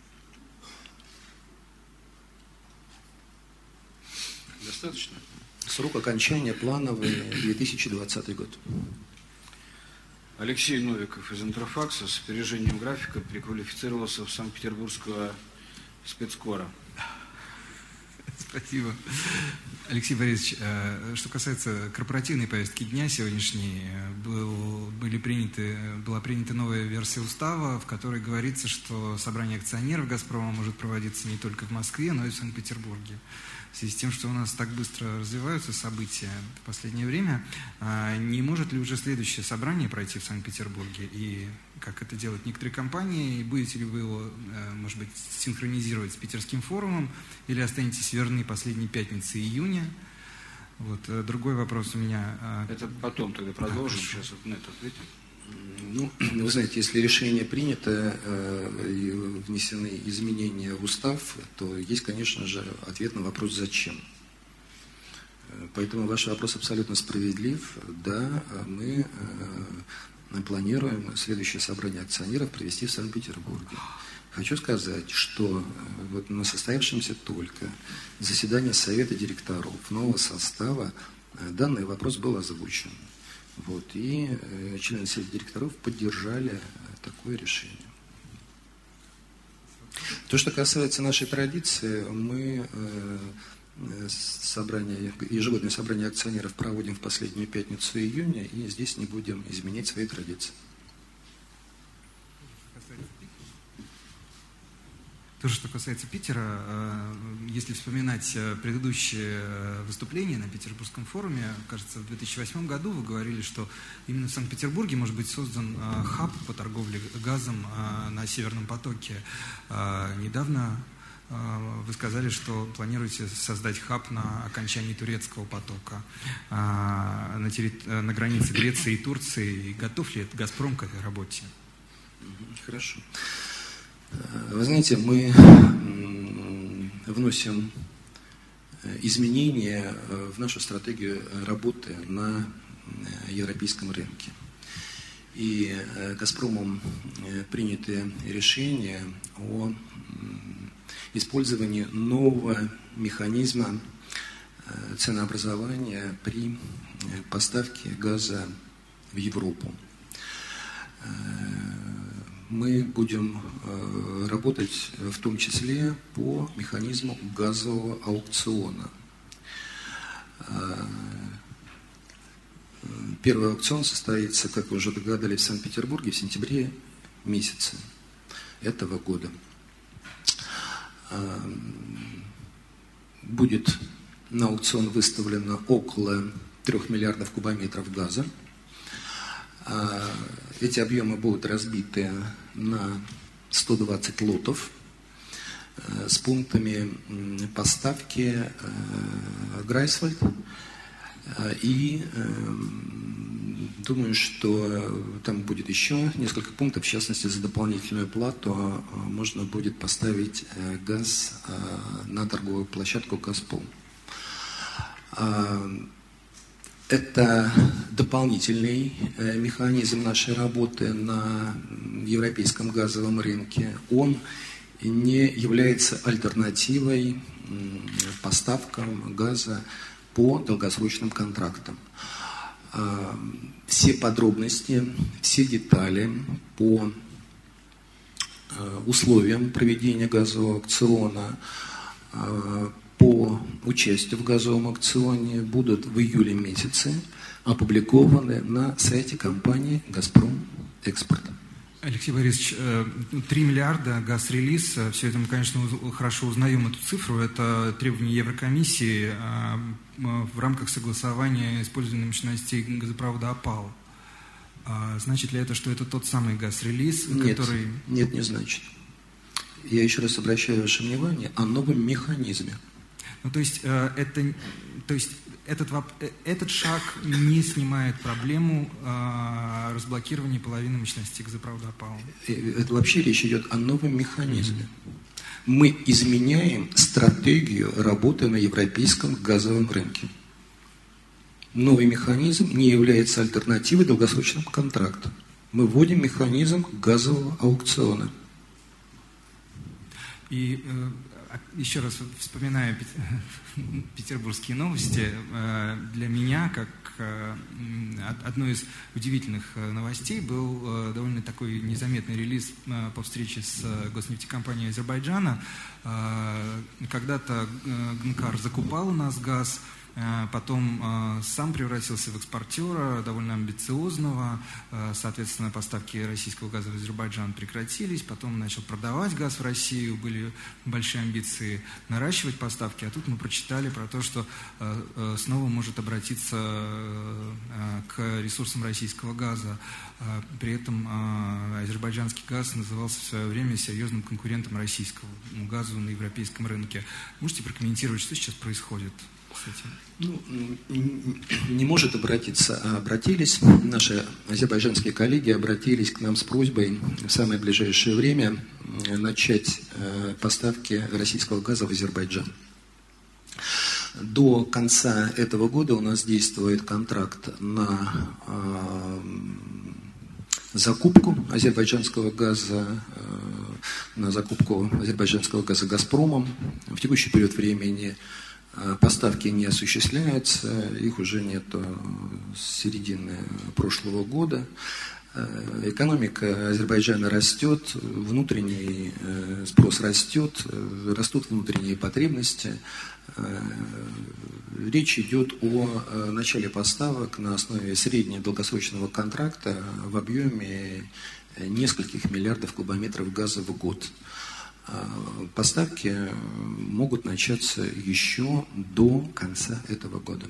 Достаточно? Срок окончания плановый две тысячи двадцатый год. Алексей Новиков из Интерфакса с опережением графика переквалифицировался в Санкт-Петербургского спецкора. Спасибо. Алексей Борисович, что касается корпоративной повестки дня сегодняшней, был, были приняты, была принята новая версия устава, в которой говорится, что собрание акционеров «Газпрома» может проводиться не только в Москве, но и в Санкт-Петербурге. В связи с тем, что у нас так быстро развиваются события в последнее время, не может ли уже следующее собрание пройти в Санкт-Петербурге? И как это делают некоторые компании? И будете ли вы его, может быть, синхронизировать с Питерским форумом? Или останетесь верны последней пятнице июня? Вот. Другой вопрос у меня. Это потом тогда продолжим. А, сейчас вот на это ответим. Ну, вы знаете, если решение принято э, и внесены изменения в устав, то есть, конечно же, ответ на вопрос «зачем?». Поэтому ваш вопрос абсолютно справедлив. Да, мы э, планируем следующее собрание акционеров провести в Санкт-Петербурге. Хочу сказать, что вот на состоявшемся только заседании Совета директоров нового состава данный вопрос был озвучен. Вот, и э, члены Совета директоров поддержали такое решение. То, что касается нашей традиции, мы э, собрание, ежегодное собрание акционеров проводим в последнюю пятницу июня, и здесь не будем изменять свои традиции. То, что касается Питера, если вспоминать предыдущие выступления на Петербургском форуме, кажется, в две тысячи восьмом году вы говорили, что именно в Санкт-Петербурге может быть создан хаб по торговле газом на Северном потоке. Недавно вы сказали, что планируете создать хаб на окончании турецкого потока на, терри... на границе Греции и Турции. И готов ли этот «Газпром» к этой работе? Хорошо. Вы знаете, мы вносим изменения в нашу стратегию работы на европейском рынке. И «Газпромом» приняты решения о использовании нового механизма ценообразования при поставке газа в Европу. Мы будем работать в том числе по механизму газового аукциона. Первый аукцион состоится, как вы уже догадались, в Санкт-Петербурге в сентябре месяце этого года. Будет на аукцион выставлено около трех миллиардов кубометров газа. Эти объемы будут разбиты на сто двадцать лотов с пунктами поставки Грайсвальд. И думаю, что там будет еще несколько пунктов, в частности, за дополнительную плату можно будет поставить газ на торговую площадку «Газпром». Это дополнительный механизм нашей работы на европейском газовом рынке. Он не является альтернативой поставкам газа по долгосрочным контрактам. Все подробности, все детали по условиям проведения газового аукциона, по участию в газовом аукционе будут в июле месяце опубликованы на сайте компании «Газпром». экспорта. Алексей Борисович, три миллиарда газ-релиз, все это мы, конечно, хорошо узнаем эту цифру, это требование Еврокомиссии в рамках согласования использования мощностей газопровода «Опал». Значит ли это, что это тот самый газ-релиз, Нет, который... Нет, не значит. Я еще раз обращаю ваше внимание о новом механизме. Ну, то есть, это, то есть этот, этот шаг не снимает проблему э, разблокирования половины мощностей газопровода «Опал». Это вообще речь идет о новом механизме. Mm-hmm. Мы изменяем стратегию работы на европейском газовом рынке. Новый механизм не является альтернативой долгосрочному контракту. Мы вводим механизм газового аукциона. И э, еще раз вспоминая петербургские новости, э, для меня, как э, одной из удивительных новостей, был э, довольно такой незаметный релиз э, по встрече с э, госнефтекомпанией Азербайджана. Э, когда-то э, ГНКАР закупал у нас газ, потом э, сам превратился в экспортера, довольно амбициозного, э, соответственно, поставки российского газа в Азербайджан прекратились, потом начал продавать газ в Россию, были большие амбиции наращивать поставки, а тут мы прочитали про то, что э, э, снова может обратиться э, к ресурсам российского газа. Э, при этом э, азербайджанский газ назывался в свое время серьезным конкурентом российскому газу на европейском рынке. Можете прокомментировать, что сейчас происходит? Ну, не может обратиться, а обратились. Наши азербайджанские коллеги обратились к нам с просьбой в самое ближайшее время начать поставки российского газа в Азербайджан. До конца этого года у нас действует контракт на закупку азербайджанского газа, на закупку азербайджанского газа «Газпромом». В текущий период времени поставки не осуществляются, их уже нет с середины прошлого года. Экономика Азербайджана растет, внутренний спрос растет, растут внутренние потребности. Речь идет о начале поставок на основе среднедолгосрочного контракта в объеме нескольких миллиардов кубометров газа в год. Поставки могут начаться еще до конца этого года.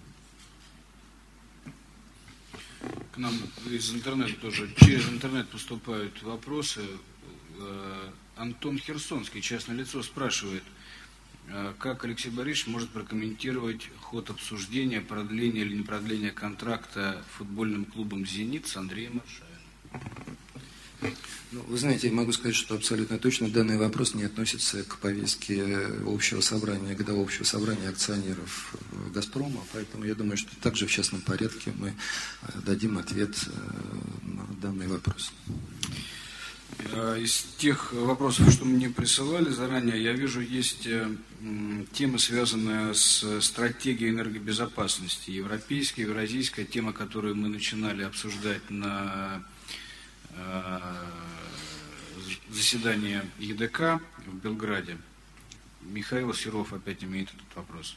К нам из интернета тоже, через интернет поступают вопросы. Антон Херсонский, частное лицо, спрашивает, как Алексей Борисович может прокомментировать ход обсуждения продления или не продления контракта футбольным клубом «Зенит» с Андреем Аршавиным? Ну, вы знаете, я могу сказать, что абсолютно точно данный вопрос не относится к повестке общего собрания, годового общего собрания акционеров «Газпрома», поэтому я думаю, что также в частном порядке мы дадим ответ на данный вопрос. Из тех вопросов, что мне присылали заранее, я вижу, есть тема, связанная с стратегией энергобезопасности, европейская, евразийская, тема, которую мы начинали обсуждать на заседание ЕДК в Белграде. Михаил Серов опять имеет этот вопрос.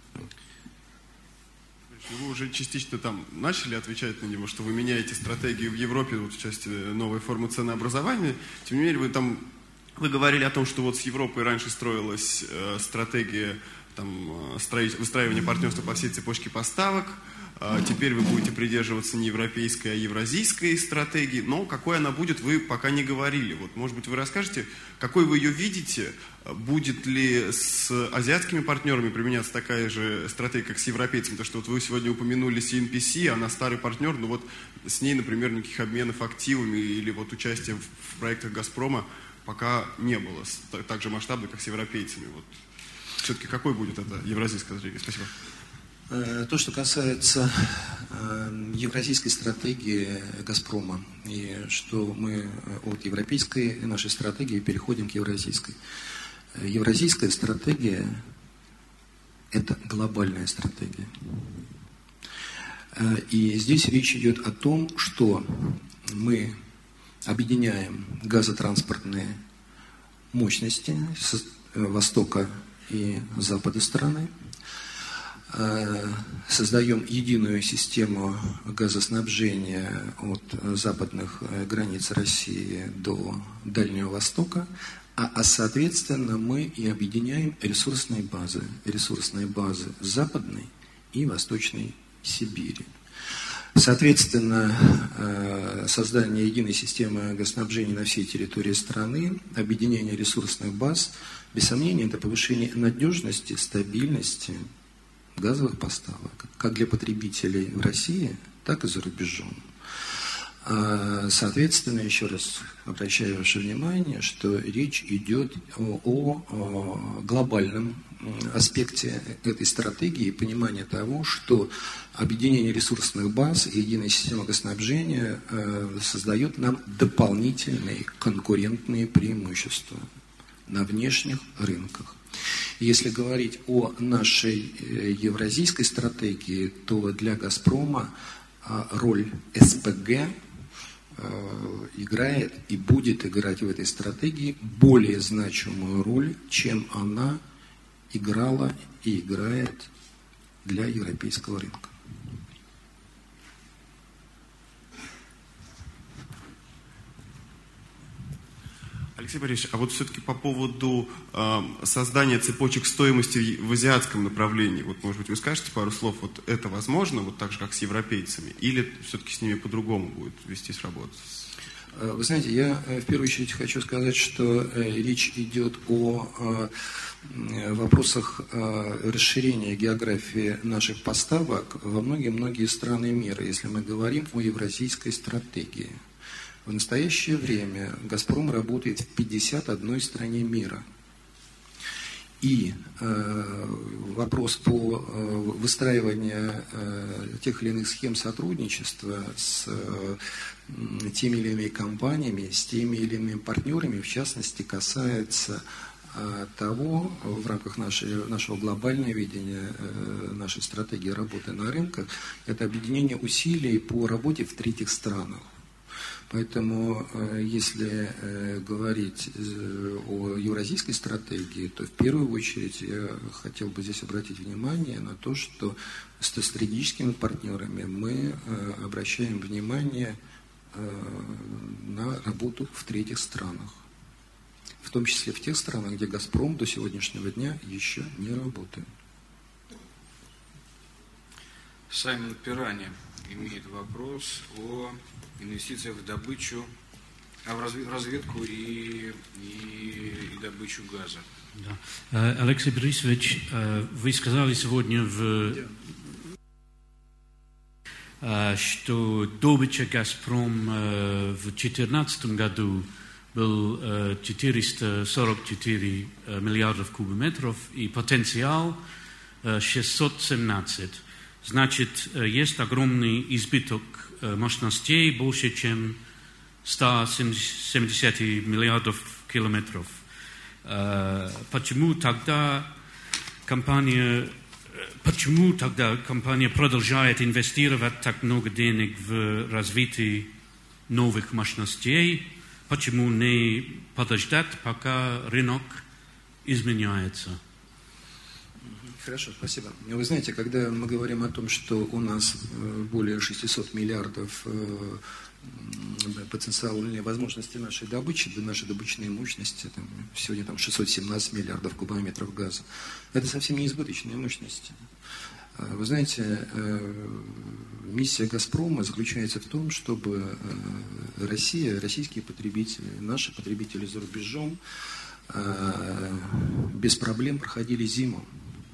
Вы уже частично там начали отвечать на него, что вы меняете стратегию в Европе, вот в части новой формы ценообразования. Тем не менее, вы там вы говорили о том, что вот с Европой раньше строилась э, стратегия там, строить, выстраивания партнерства по всей цепочке поставок. А теперь вы будете придерживаться не европейской, а евразийской стратегии. Но какой она будет, вы пока не говорили. Вот, может быть, вы расскажете, какой вы ее видите? Будет ли с азиатскими партнерами применяться такая же стратегия, как с европейцами? Потому что вот вы сегодня упомянули си эн пи си, она старый партнер, но вот с ней, например, никаких обменов активами или вот участия в проектах «Газпрома» пока не было, так же масштабно, как с европейцами. Вот. Все-таки какой будет эта евразийская стратегия? Спасибо. То, что касается евразийской стратегии «Газпрома», и что мы от европейской нашей стратегии переходим к евразийской. Евразийская стратегия – это глобальная стратегия. И здесь речь идет о том, что мы объединяем газотранспортные мощности с востока и запада страны. создаем единую систему газоснабжения от западных границ России до Дальнего Востока, а, а соответственно мы и объединяем ресурсные базы, ресурсные базы Западной и Восточной Сибири. Соответственно, создание единой системы газоснабжения на всей территории страны, объединение ресурсных баз, без сомнения, это повышение надежности, стабильности газовых поставок, как для потребителей в России, так и за рубежом. Соответственно, еще раз обращаю ваше внимание, что речь идет о, о глобальном аспекте этой стратегии, понимание того, что объединение ресурсных баз и единая система газоснабжения создает нам дополнительные конкурентные преимущества на внешних рынках. Если говорить о нашей евразийской стратегии, то для «Газпрома» роль эс пэ гэ играет и будет играть в этой стратегии более значимую роль, чем она играла и играет для европейского рынка. Алексей Борисович, а вот все-таки по поводу э, создания цепочек стоимости в азиатском направлении, вот, может быть, вы скажете пару слов, вот это возможно, вот так же, как с европейцами, или все-таки с ними по-другому будет вестись работа? Вы знаете, я в первую очередь хочу сказать, что речь идет о вопросах расширения географии наших поставок во многие-многие страны мира, если мы говорим о евразийской стратегии. В настоящее время «Газпром» работает в пятидесяти одной стране мира. И э, вопрос по э, выстраиванию э, тех или иных схем сотрудничества с э, теми или иными компаниями, с теми или иными партнерами, в частности, касается э, того, в рамках нашей, нашего глобального видения, э, нашей стратегии работы на рынках, это объединение усилий по работе в третьих странах. Поэтому, если говорить о евразийской стратегии, то в первую очередь я хотел бы здесь обратить внимание на то, что с стратегическими партнерами мы обращаем внимание на работу в третьих странах. В том числе в тех странах, где «Газпром» до сегодняшнего дня еще не работает. Саймон Пирани имеет вопрос о инвестициях в добычу, а в разведку и, и, и добычу газа. Да. Алексей Борисович, вы сказали сегодня, в, что добыча «Газпром» в две тысячи четырнадцатом году был четыреста сорок четыре миллиардов кубометров и потенциал шестьсот семнадцать. Значит, есть огромный избыток мощностей, больше, чем сто семьдесят миллиардов километров. Почему тогда компания, почему тогда компания продолжает инвестировать так много денег в развитие новых мощностей? Почему не подождать, пока рынок изменяется? Хорошо, спасибо. Вы знаете, когда мы говорим о том, что у нас более шестисот миллиардов потенциальные возможности нашей добычи, да, нашей добычной мощности, там, сегодня там шестьсот семнадцать миллиардов кубометров газа, это совсем не избыточные мощности. Вы знаете, миссия «Газпрома» заключается в том, чтобы Россия, российские потребители, наши потребители за рубежом без проблем проходили зиму.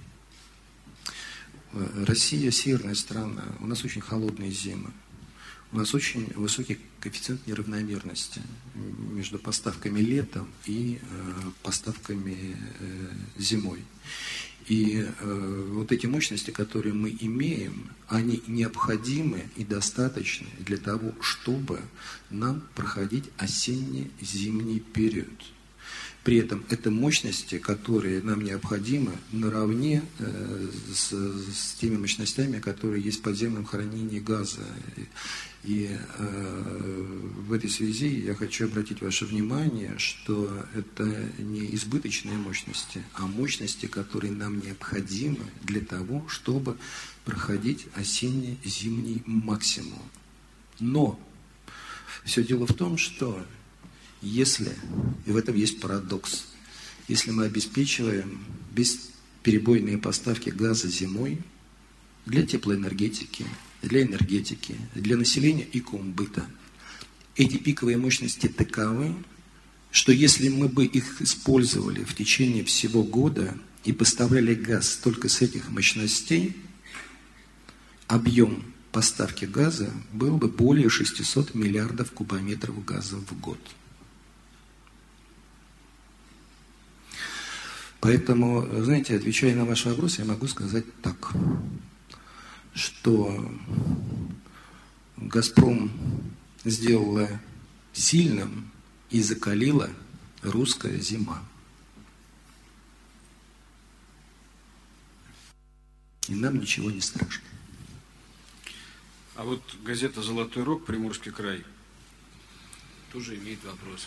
Россия северная страна, у нас очень холодные зимы, у нас очень высокий коэффициент неравномерности между поставками летом и э, поставками э, зимой. И э, вот эти мощности, которые мы имеем, они необходимы и достаточны для того, чтобы нам проходить осенне-зимний период. При этом это мощности, которые нам необходимы наравне э, с, с теми мощностями, которые есть в подземном хранении газа. И э, в этой связи я хочу обратить ваше внимание, что это не избыточные мощности, а мощности, которые нам необходимы для того, чтобы проходить осенне-зимний максимум. Но все дело в том, что если, и в этом есть парадокс, если мы обеспечиваем бесперебойные поставки газа зимой для теплоэнергетики, для энергетики, для населения и комбыта, эти пиковые мощности таковы, что если мы бы их использовали в течение всего года и поставляли газ только с этих мощностей, объем поставки газа был бы более шестисот миллиардов кубометров газа в год. Поэтому, знаете, отвечая на ваш вопрос, я могу сказать так, что «Газпром» сделала сильным и закалила русская зима. И нам ничего не страшно. А вот газета «Золотой рог», Приморский край, тоже имеет вопрос.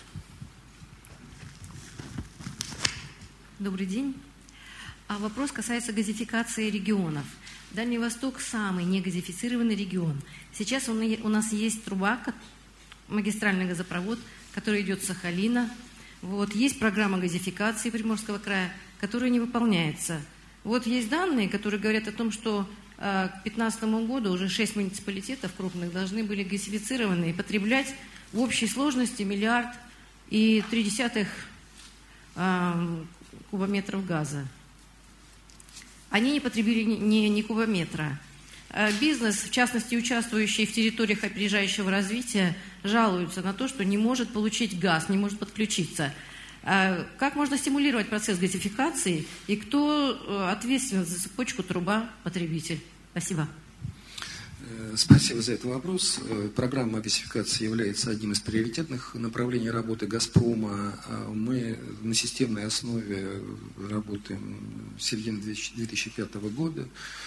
Добрый день. А вопрос касается газификации регионов. Дальний Восток – самый негазифицированный регион. Сейчас он, у нас есть труба, магистральный газопровод, который идет с Сахалина. Вот, есть программа газификации Приморского края, которая не выполняется. Вот есть данные, которые говорят о том, что э, к две тысячи пятнадцатому году уже шесть муниципалитетов крупных должны были газифицированы и потреблять в общей сложности миллиард и три десятых э, кубометров газа. Они не потребили ни, ни, ни кубометра. Бизнес, в частности, участвующий в территориях опережающего развития, жалуются на то, что не может получить газ, не может подключиться. Как можно стимулировать процесс газификации и кто ответственен за цепочку труба-потребитель? Спасибо. Спасибо за этот вопрос. Программа газификации является одним из приоритетных направлений работы «Газпрома». Мы на системной основе работаем с середины две тысячи пятого года.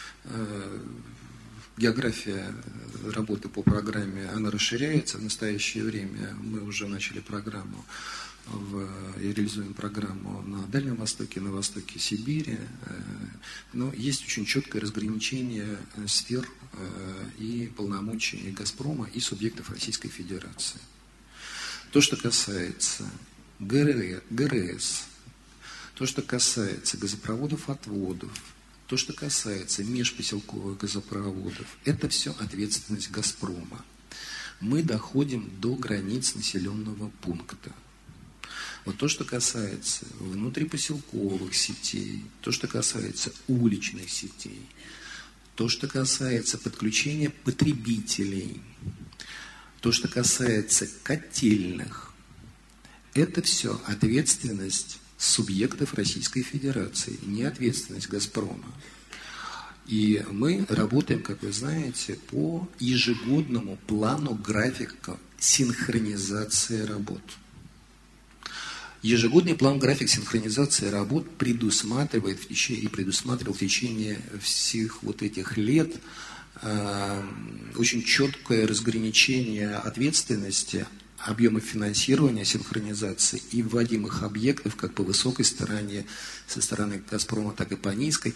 География работы по программе, она расширяется. В настоящее время мы уже начали программу в, и реализуем программу на Дальнем Востоке, на востоке Сибири. Но есть очень четкое разграничение сфер и полномочий «Газпрома» и субъектов Российской Федерации. То, что касается ГРЭС, то, что касается газопроводов-отводов, то, что касается межпоселковых газопроводов, это все ответственность «Газпрома». Мы доходим до границ населенного пункта. Вот то, что касается внутрипоселковых сетей, то, что касается уличных сетей, то, что касается подключения потребителей, то, что касается котельных, это все ответственность субъектов Российской Федерации, не ответственность «Газпрома». И мы работаем, как вы знаете, по ежегодному плану графика синхронизации работ. Ежегодный план график синхронизации работ предусматривает в течение, и предусматривал в течение всех вот этих лет э, очень четкое разграничение ответственности, объемов финансирования синхронизации и вводимых объектов как по высокой стороне, со стороны «Газпрома», так и по низкой.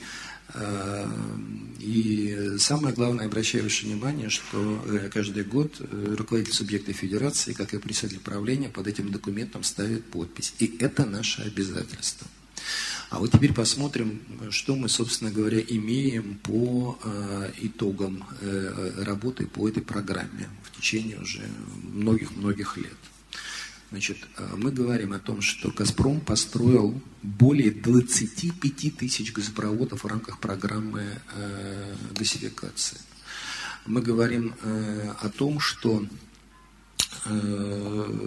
И самое главное, обращаю ваше внимание, что каждый год руководитель субъекта федерации, как и председатель правления, под этим документом ставит подпись. И это наше обязательство. А вот теперь посмотрим, что мы, собственно говоря, имеем по итогам работы по этой программе в течение уже многих-многих лет. Значит, мы говорим о том, что «Газпром» построил более двадцати пяти тысяч газопроводов в рамках программы э, газификации. Мы говорим э, о том, что э,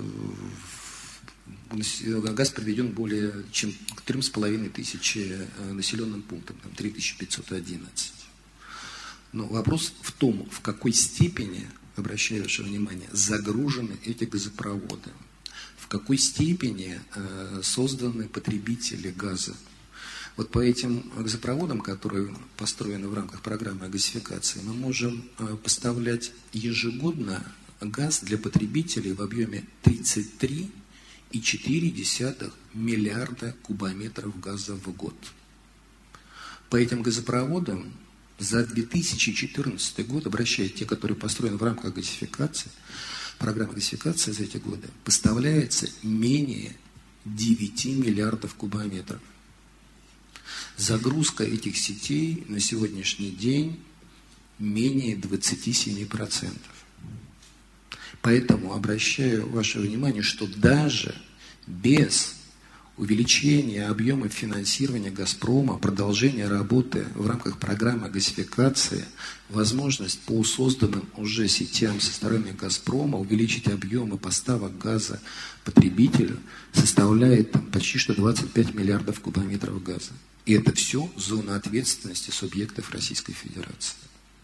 газ приведен более чем к трем с половиной тысячи населенным пунктам, там три тысячи пятьсот одиннадцать. Но вопрос в том, в какой степени, обращаю ваше внимание, загружены эти газопроводы. в какой степени созданы потребители газа. Вот по этим газопроводам, которые построены в рамках программы газификации, мы можем поставлять ежегодно газ для потребителей в объеме тридцать три и четыре десятых миллиарда кубометров газа в год. По этим газопроводам за две тысячи четырнадцатый год, обращаясь те, которые построены в рамках газификации, программы газификации за эти годы, поставляется менее девяти миллиардов кубометров. Загрузка этих сетей на сегодняшний день менее двадцати семи процентов. Поэтому обращаю ваше внимание, что даже без увеличения объема финансирования «Газпрома», продолжения работы в рамках программы газификации, возможность по созданным уже сетям со стороны «Газпрома» увеличить объемы поставок газа потребителю составляет там, почти что двадцать пять миллиардов кубометров газа. И это все зона ответственности субъектов Российской Федерации.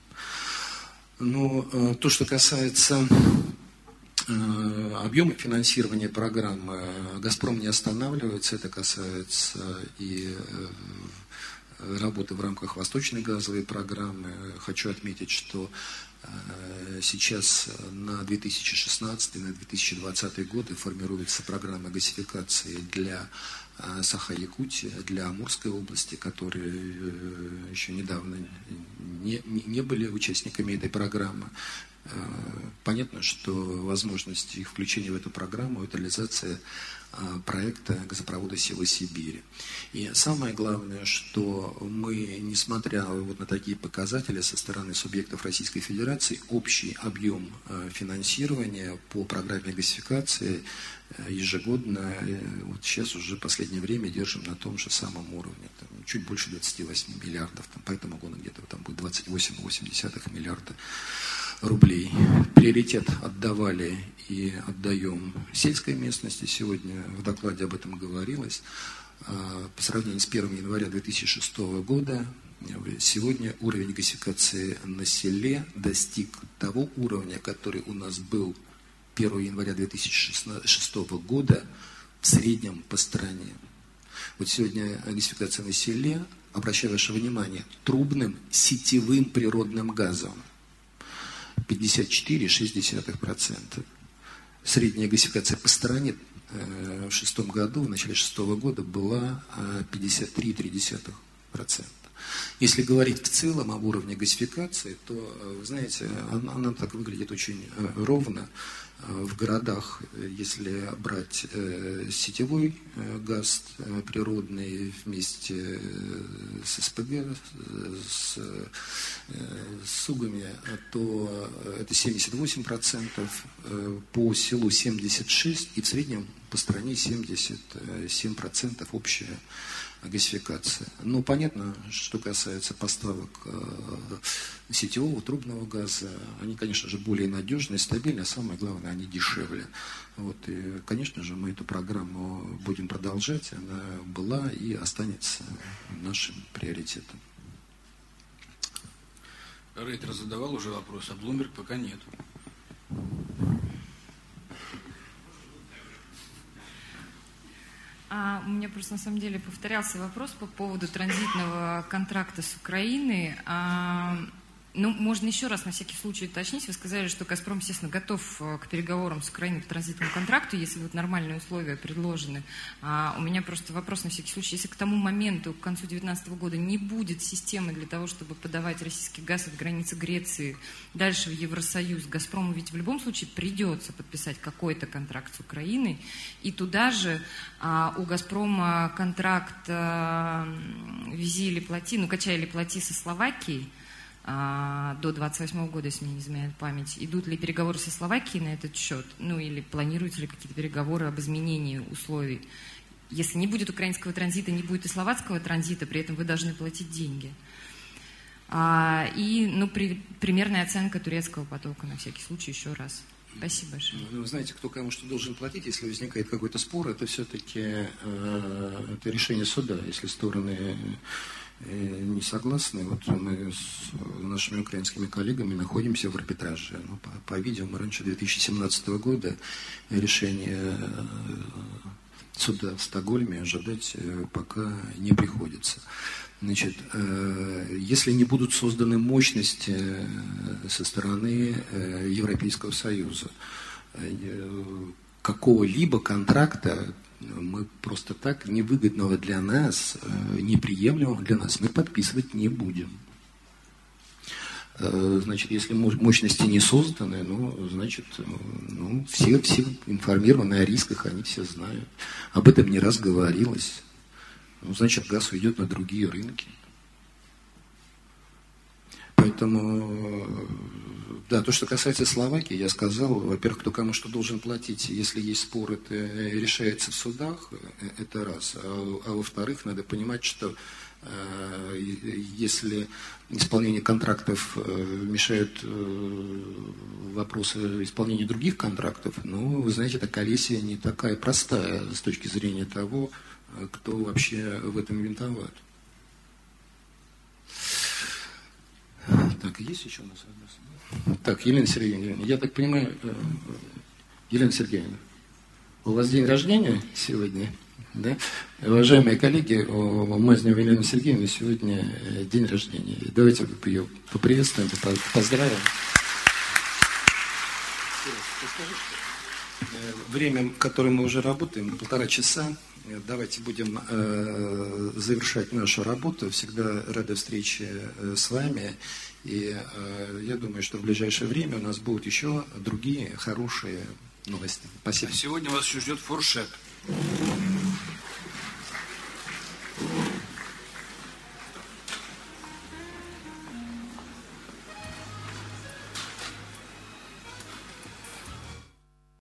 Но то, что касается объема финансирования программы, «Газпром» не останавливается. Это касается и работы в рамках Восточной газовой программы. Хочу отметить, что сейчас на две тысячи шестнадцатый, на две тысячи двадцатый годы формируется программа газификации для Саха-Якутии, для Амурской области, которые еще недавно не, не были участниками этой программы. Понятно, что возможность их включения в эту программу – это реализация проекта газопровода «Сила Сибири». И самое главное, что мы, несмотря вот на такие показатели со стороны субъектов Российской Федерации, общий объем финансирования по программе газификации ежегодно, вот сейчас уже в последнее время держим на том же самом уровне, там, чуть больше двадцати восьми миллиардов, там, по этому году где-то там будет двадцать восемь целых восемь десятых миллиарда рублей. Приоритет отдавали и отдаем сельской местности. Сегодня в докладе об этом говорилось. По сравнению с первым января две тысячи шестого года, сегодня уровень газификации на селе достиг того уровня, который у нас был первого января две тысячи шестого года в среднем по стране. Вот сегодня газификация на селе, обращаю ваше внимание, трубным сетевым природным газом пятьдесят четыре целых шесть десятых процента. Средняя газификация по стране в шестом году, в начале шестого года была пятьдесят три целых три десятых процента. Если говорить в целом об уровне газификации, то, вы знаете, она, она так выглядит очень ровно. В городах, если брать сетевой газ природный вместе с СПГ, с, с угами, то это семьдесят восемь процентов, по селу семьдесят шесть процентов и в среднем по стране семьдесят семь процентов общая газификация. Но понятно, что касается поставок сетевого трубного газа, они, конечно же, более надежные, стабильные, а самое главное, они дешевле. Вот, и, конечно же, мы эту программу будем продолжать, она была и останется нашим приоритетом. Рейтер задавал уже вопрос, а Блумберг пока нет. А у меня просто на самом деле повторялся вопрос по поводу транзитного контракта с Украиной. А, ну, можно еще раз на всякий случай уточнить. Вы сказали, что «Газпром», естественно, готов к переговорам с Украиной по транзитному контракту, если вот нормальные условия предложены. А у меня просто вопрос на всякий случай. Если к тому моменту, к концу две тысячи девятнадцатого года, не будет системы для того, чтобы подавать российский газ от границы Греции дальше в Евросоюз, «Газпрому» ведь в любом случае придется подписать какой-то контракт с Украиной. И туда же а, у «Газпрома» контракт а, «Вези или плати», ну, «Качай или плати» со Словакией, до двадцать восьмого года, если мне не изменяет память. Идут ли переговоры со Словакией на этот счет? Ну, или планируются ли какие-то переговоры об изменении условий? Если не будет украинского транзита, не будет и словацкого транзита, при этом вы должны платить деньги. А, и, ну, при, примерная оценка турецкого потока, на всякий случай, еще раз. Спасибо большое. Ну, вы знаете, кто кому что должен платить, если возникает какой-то спор, это все-таки э, это решение суда. Если стороны не согласны. Вот мы с нашими украинскими коллегами находимся в арбитраже. Ну, по-видимому, раньше две тысячи семнадцатого года решение суда в Стокгольме ожидать пока не приходится. Значит, если не будут созданы мощности со стороны Европейского Союза, какого-либо контракта мы просто так, невыгодного для нас, неприемлемого для нас, мы подписывать не будем. Значит, если мощности не созданы, ну, значит, ну, все, все информированы о рисках, они все знают. Об этом не раз говорилось. Ну, значит, газ уйдет на другие рынки. Поэтому, да, то, что касается Словакии, я сказал, во-первых, кто кому что должен платить, если есть спор, это решается в судах, это раз. А, а во-вторых, надо понимать, что э, если исполнение контрактов э, мешают э, вопросы исполнения других контрактов, ну, вы знаете, эта коллизия не такая простая с точки зрения того, кто вообще в этом виноват. Так, есть еще у нас одна? Так, Елена Сергеевна, я так понимаю, Елена Сергеевна, у вас день рождения сегодня, да? Уважаемые коллеги, у Мазневой Елены Сергеевны сегодня день рождения. Давайте ее поприветствуем, поздравим. Время, которое мы уже работаем, полтора часа. Давайте будем э, завершать нашу работу. Всегда рада встрече э, с вами. И э, я думаю, что в ближайшее время у нас будут еще другие хорошие новости. Спасибо. Сегодня вас еще ждет фуршет.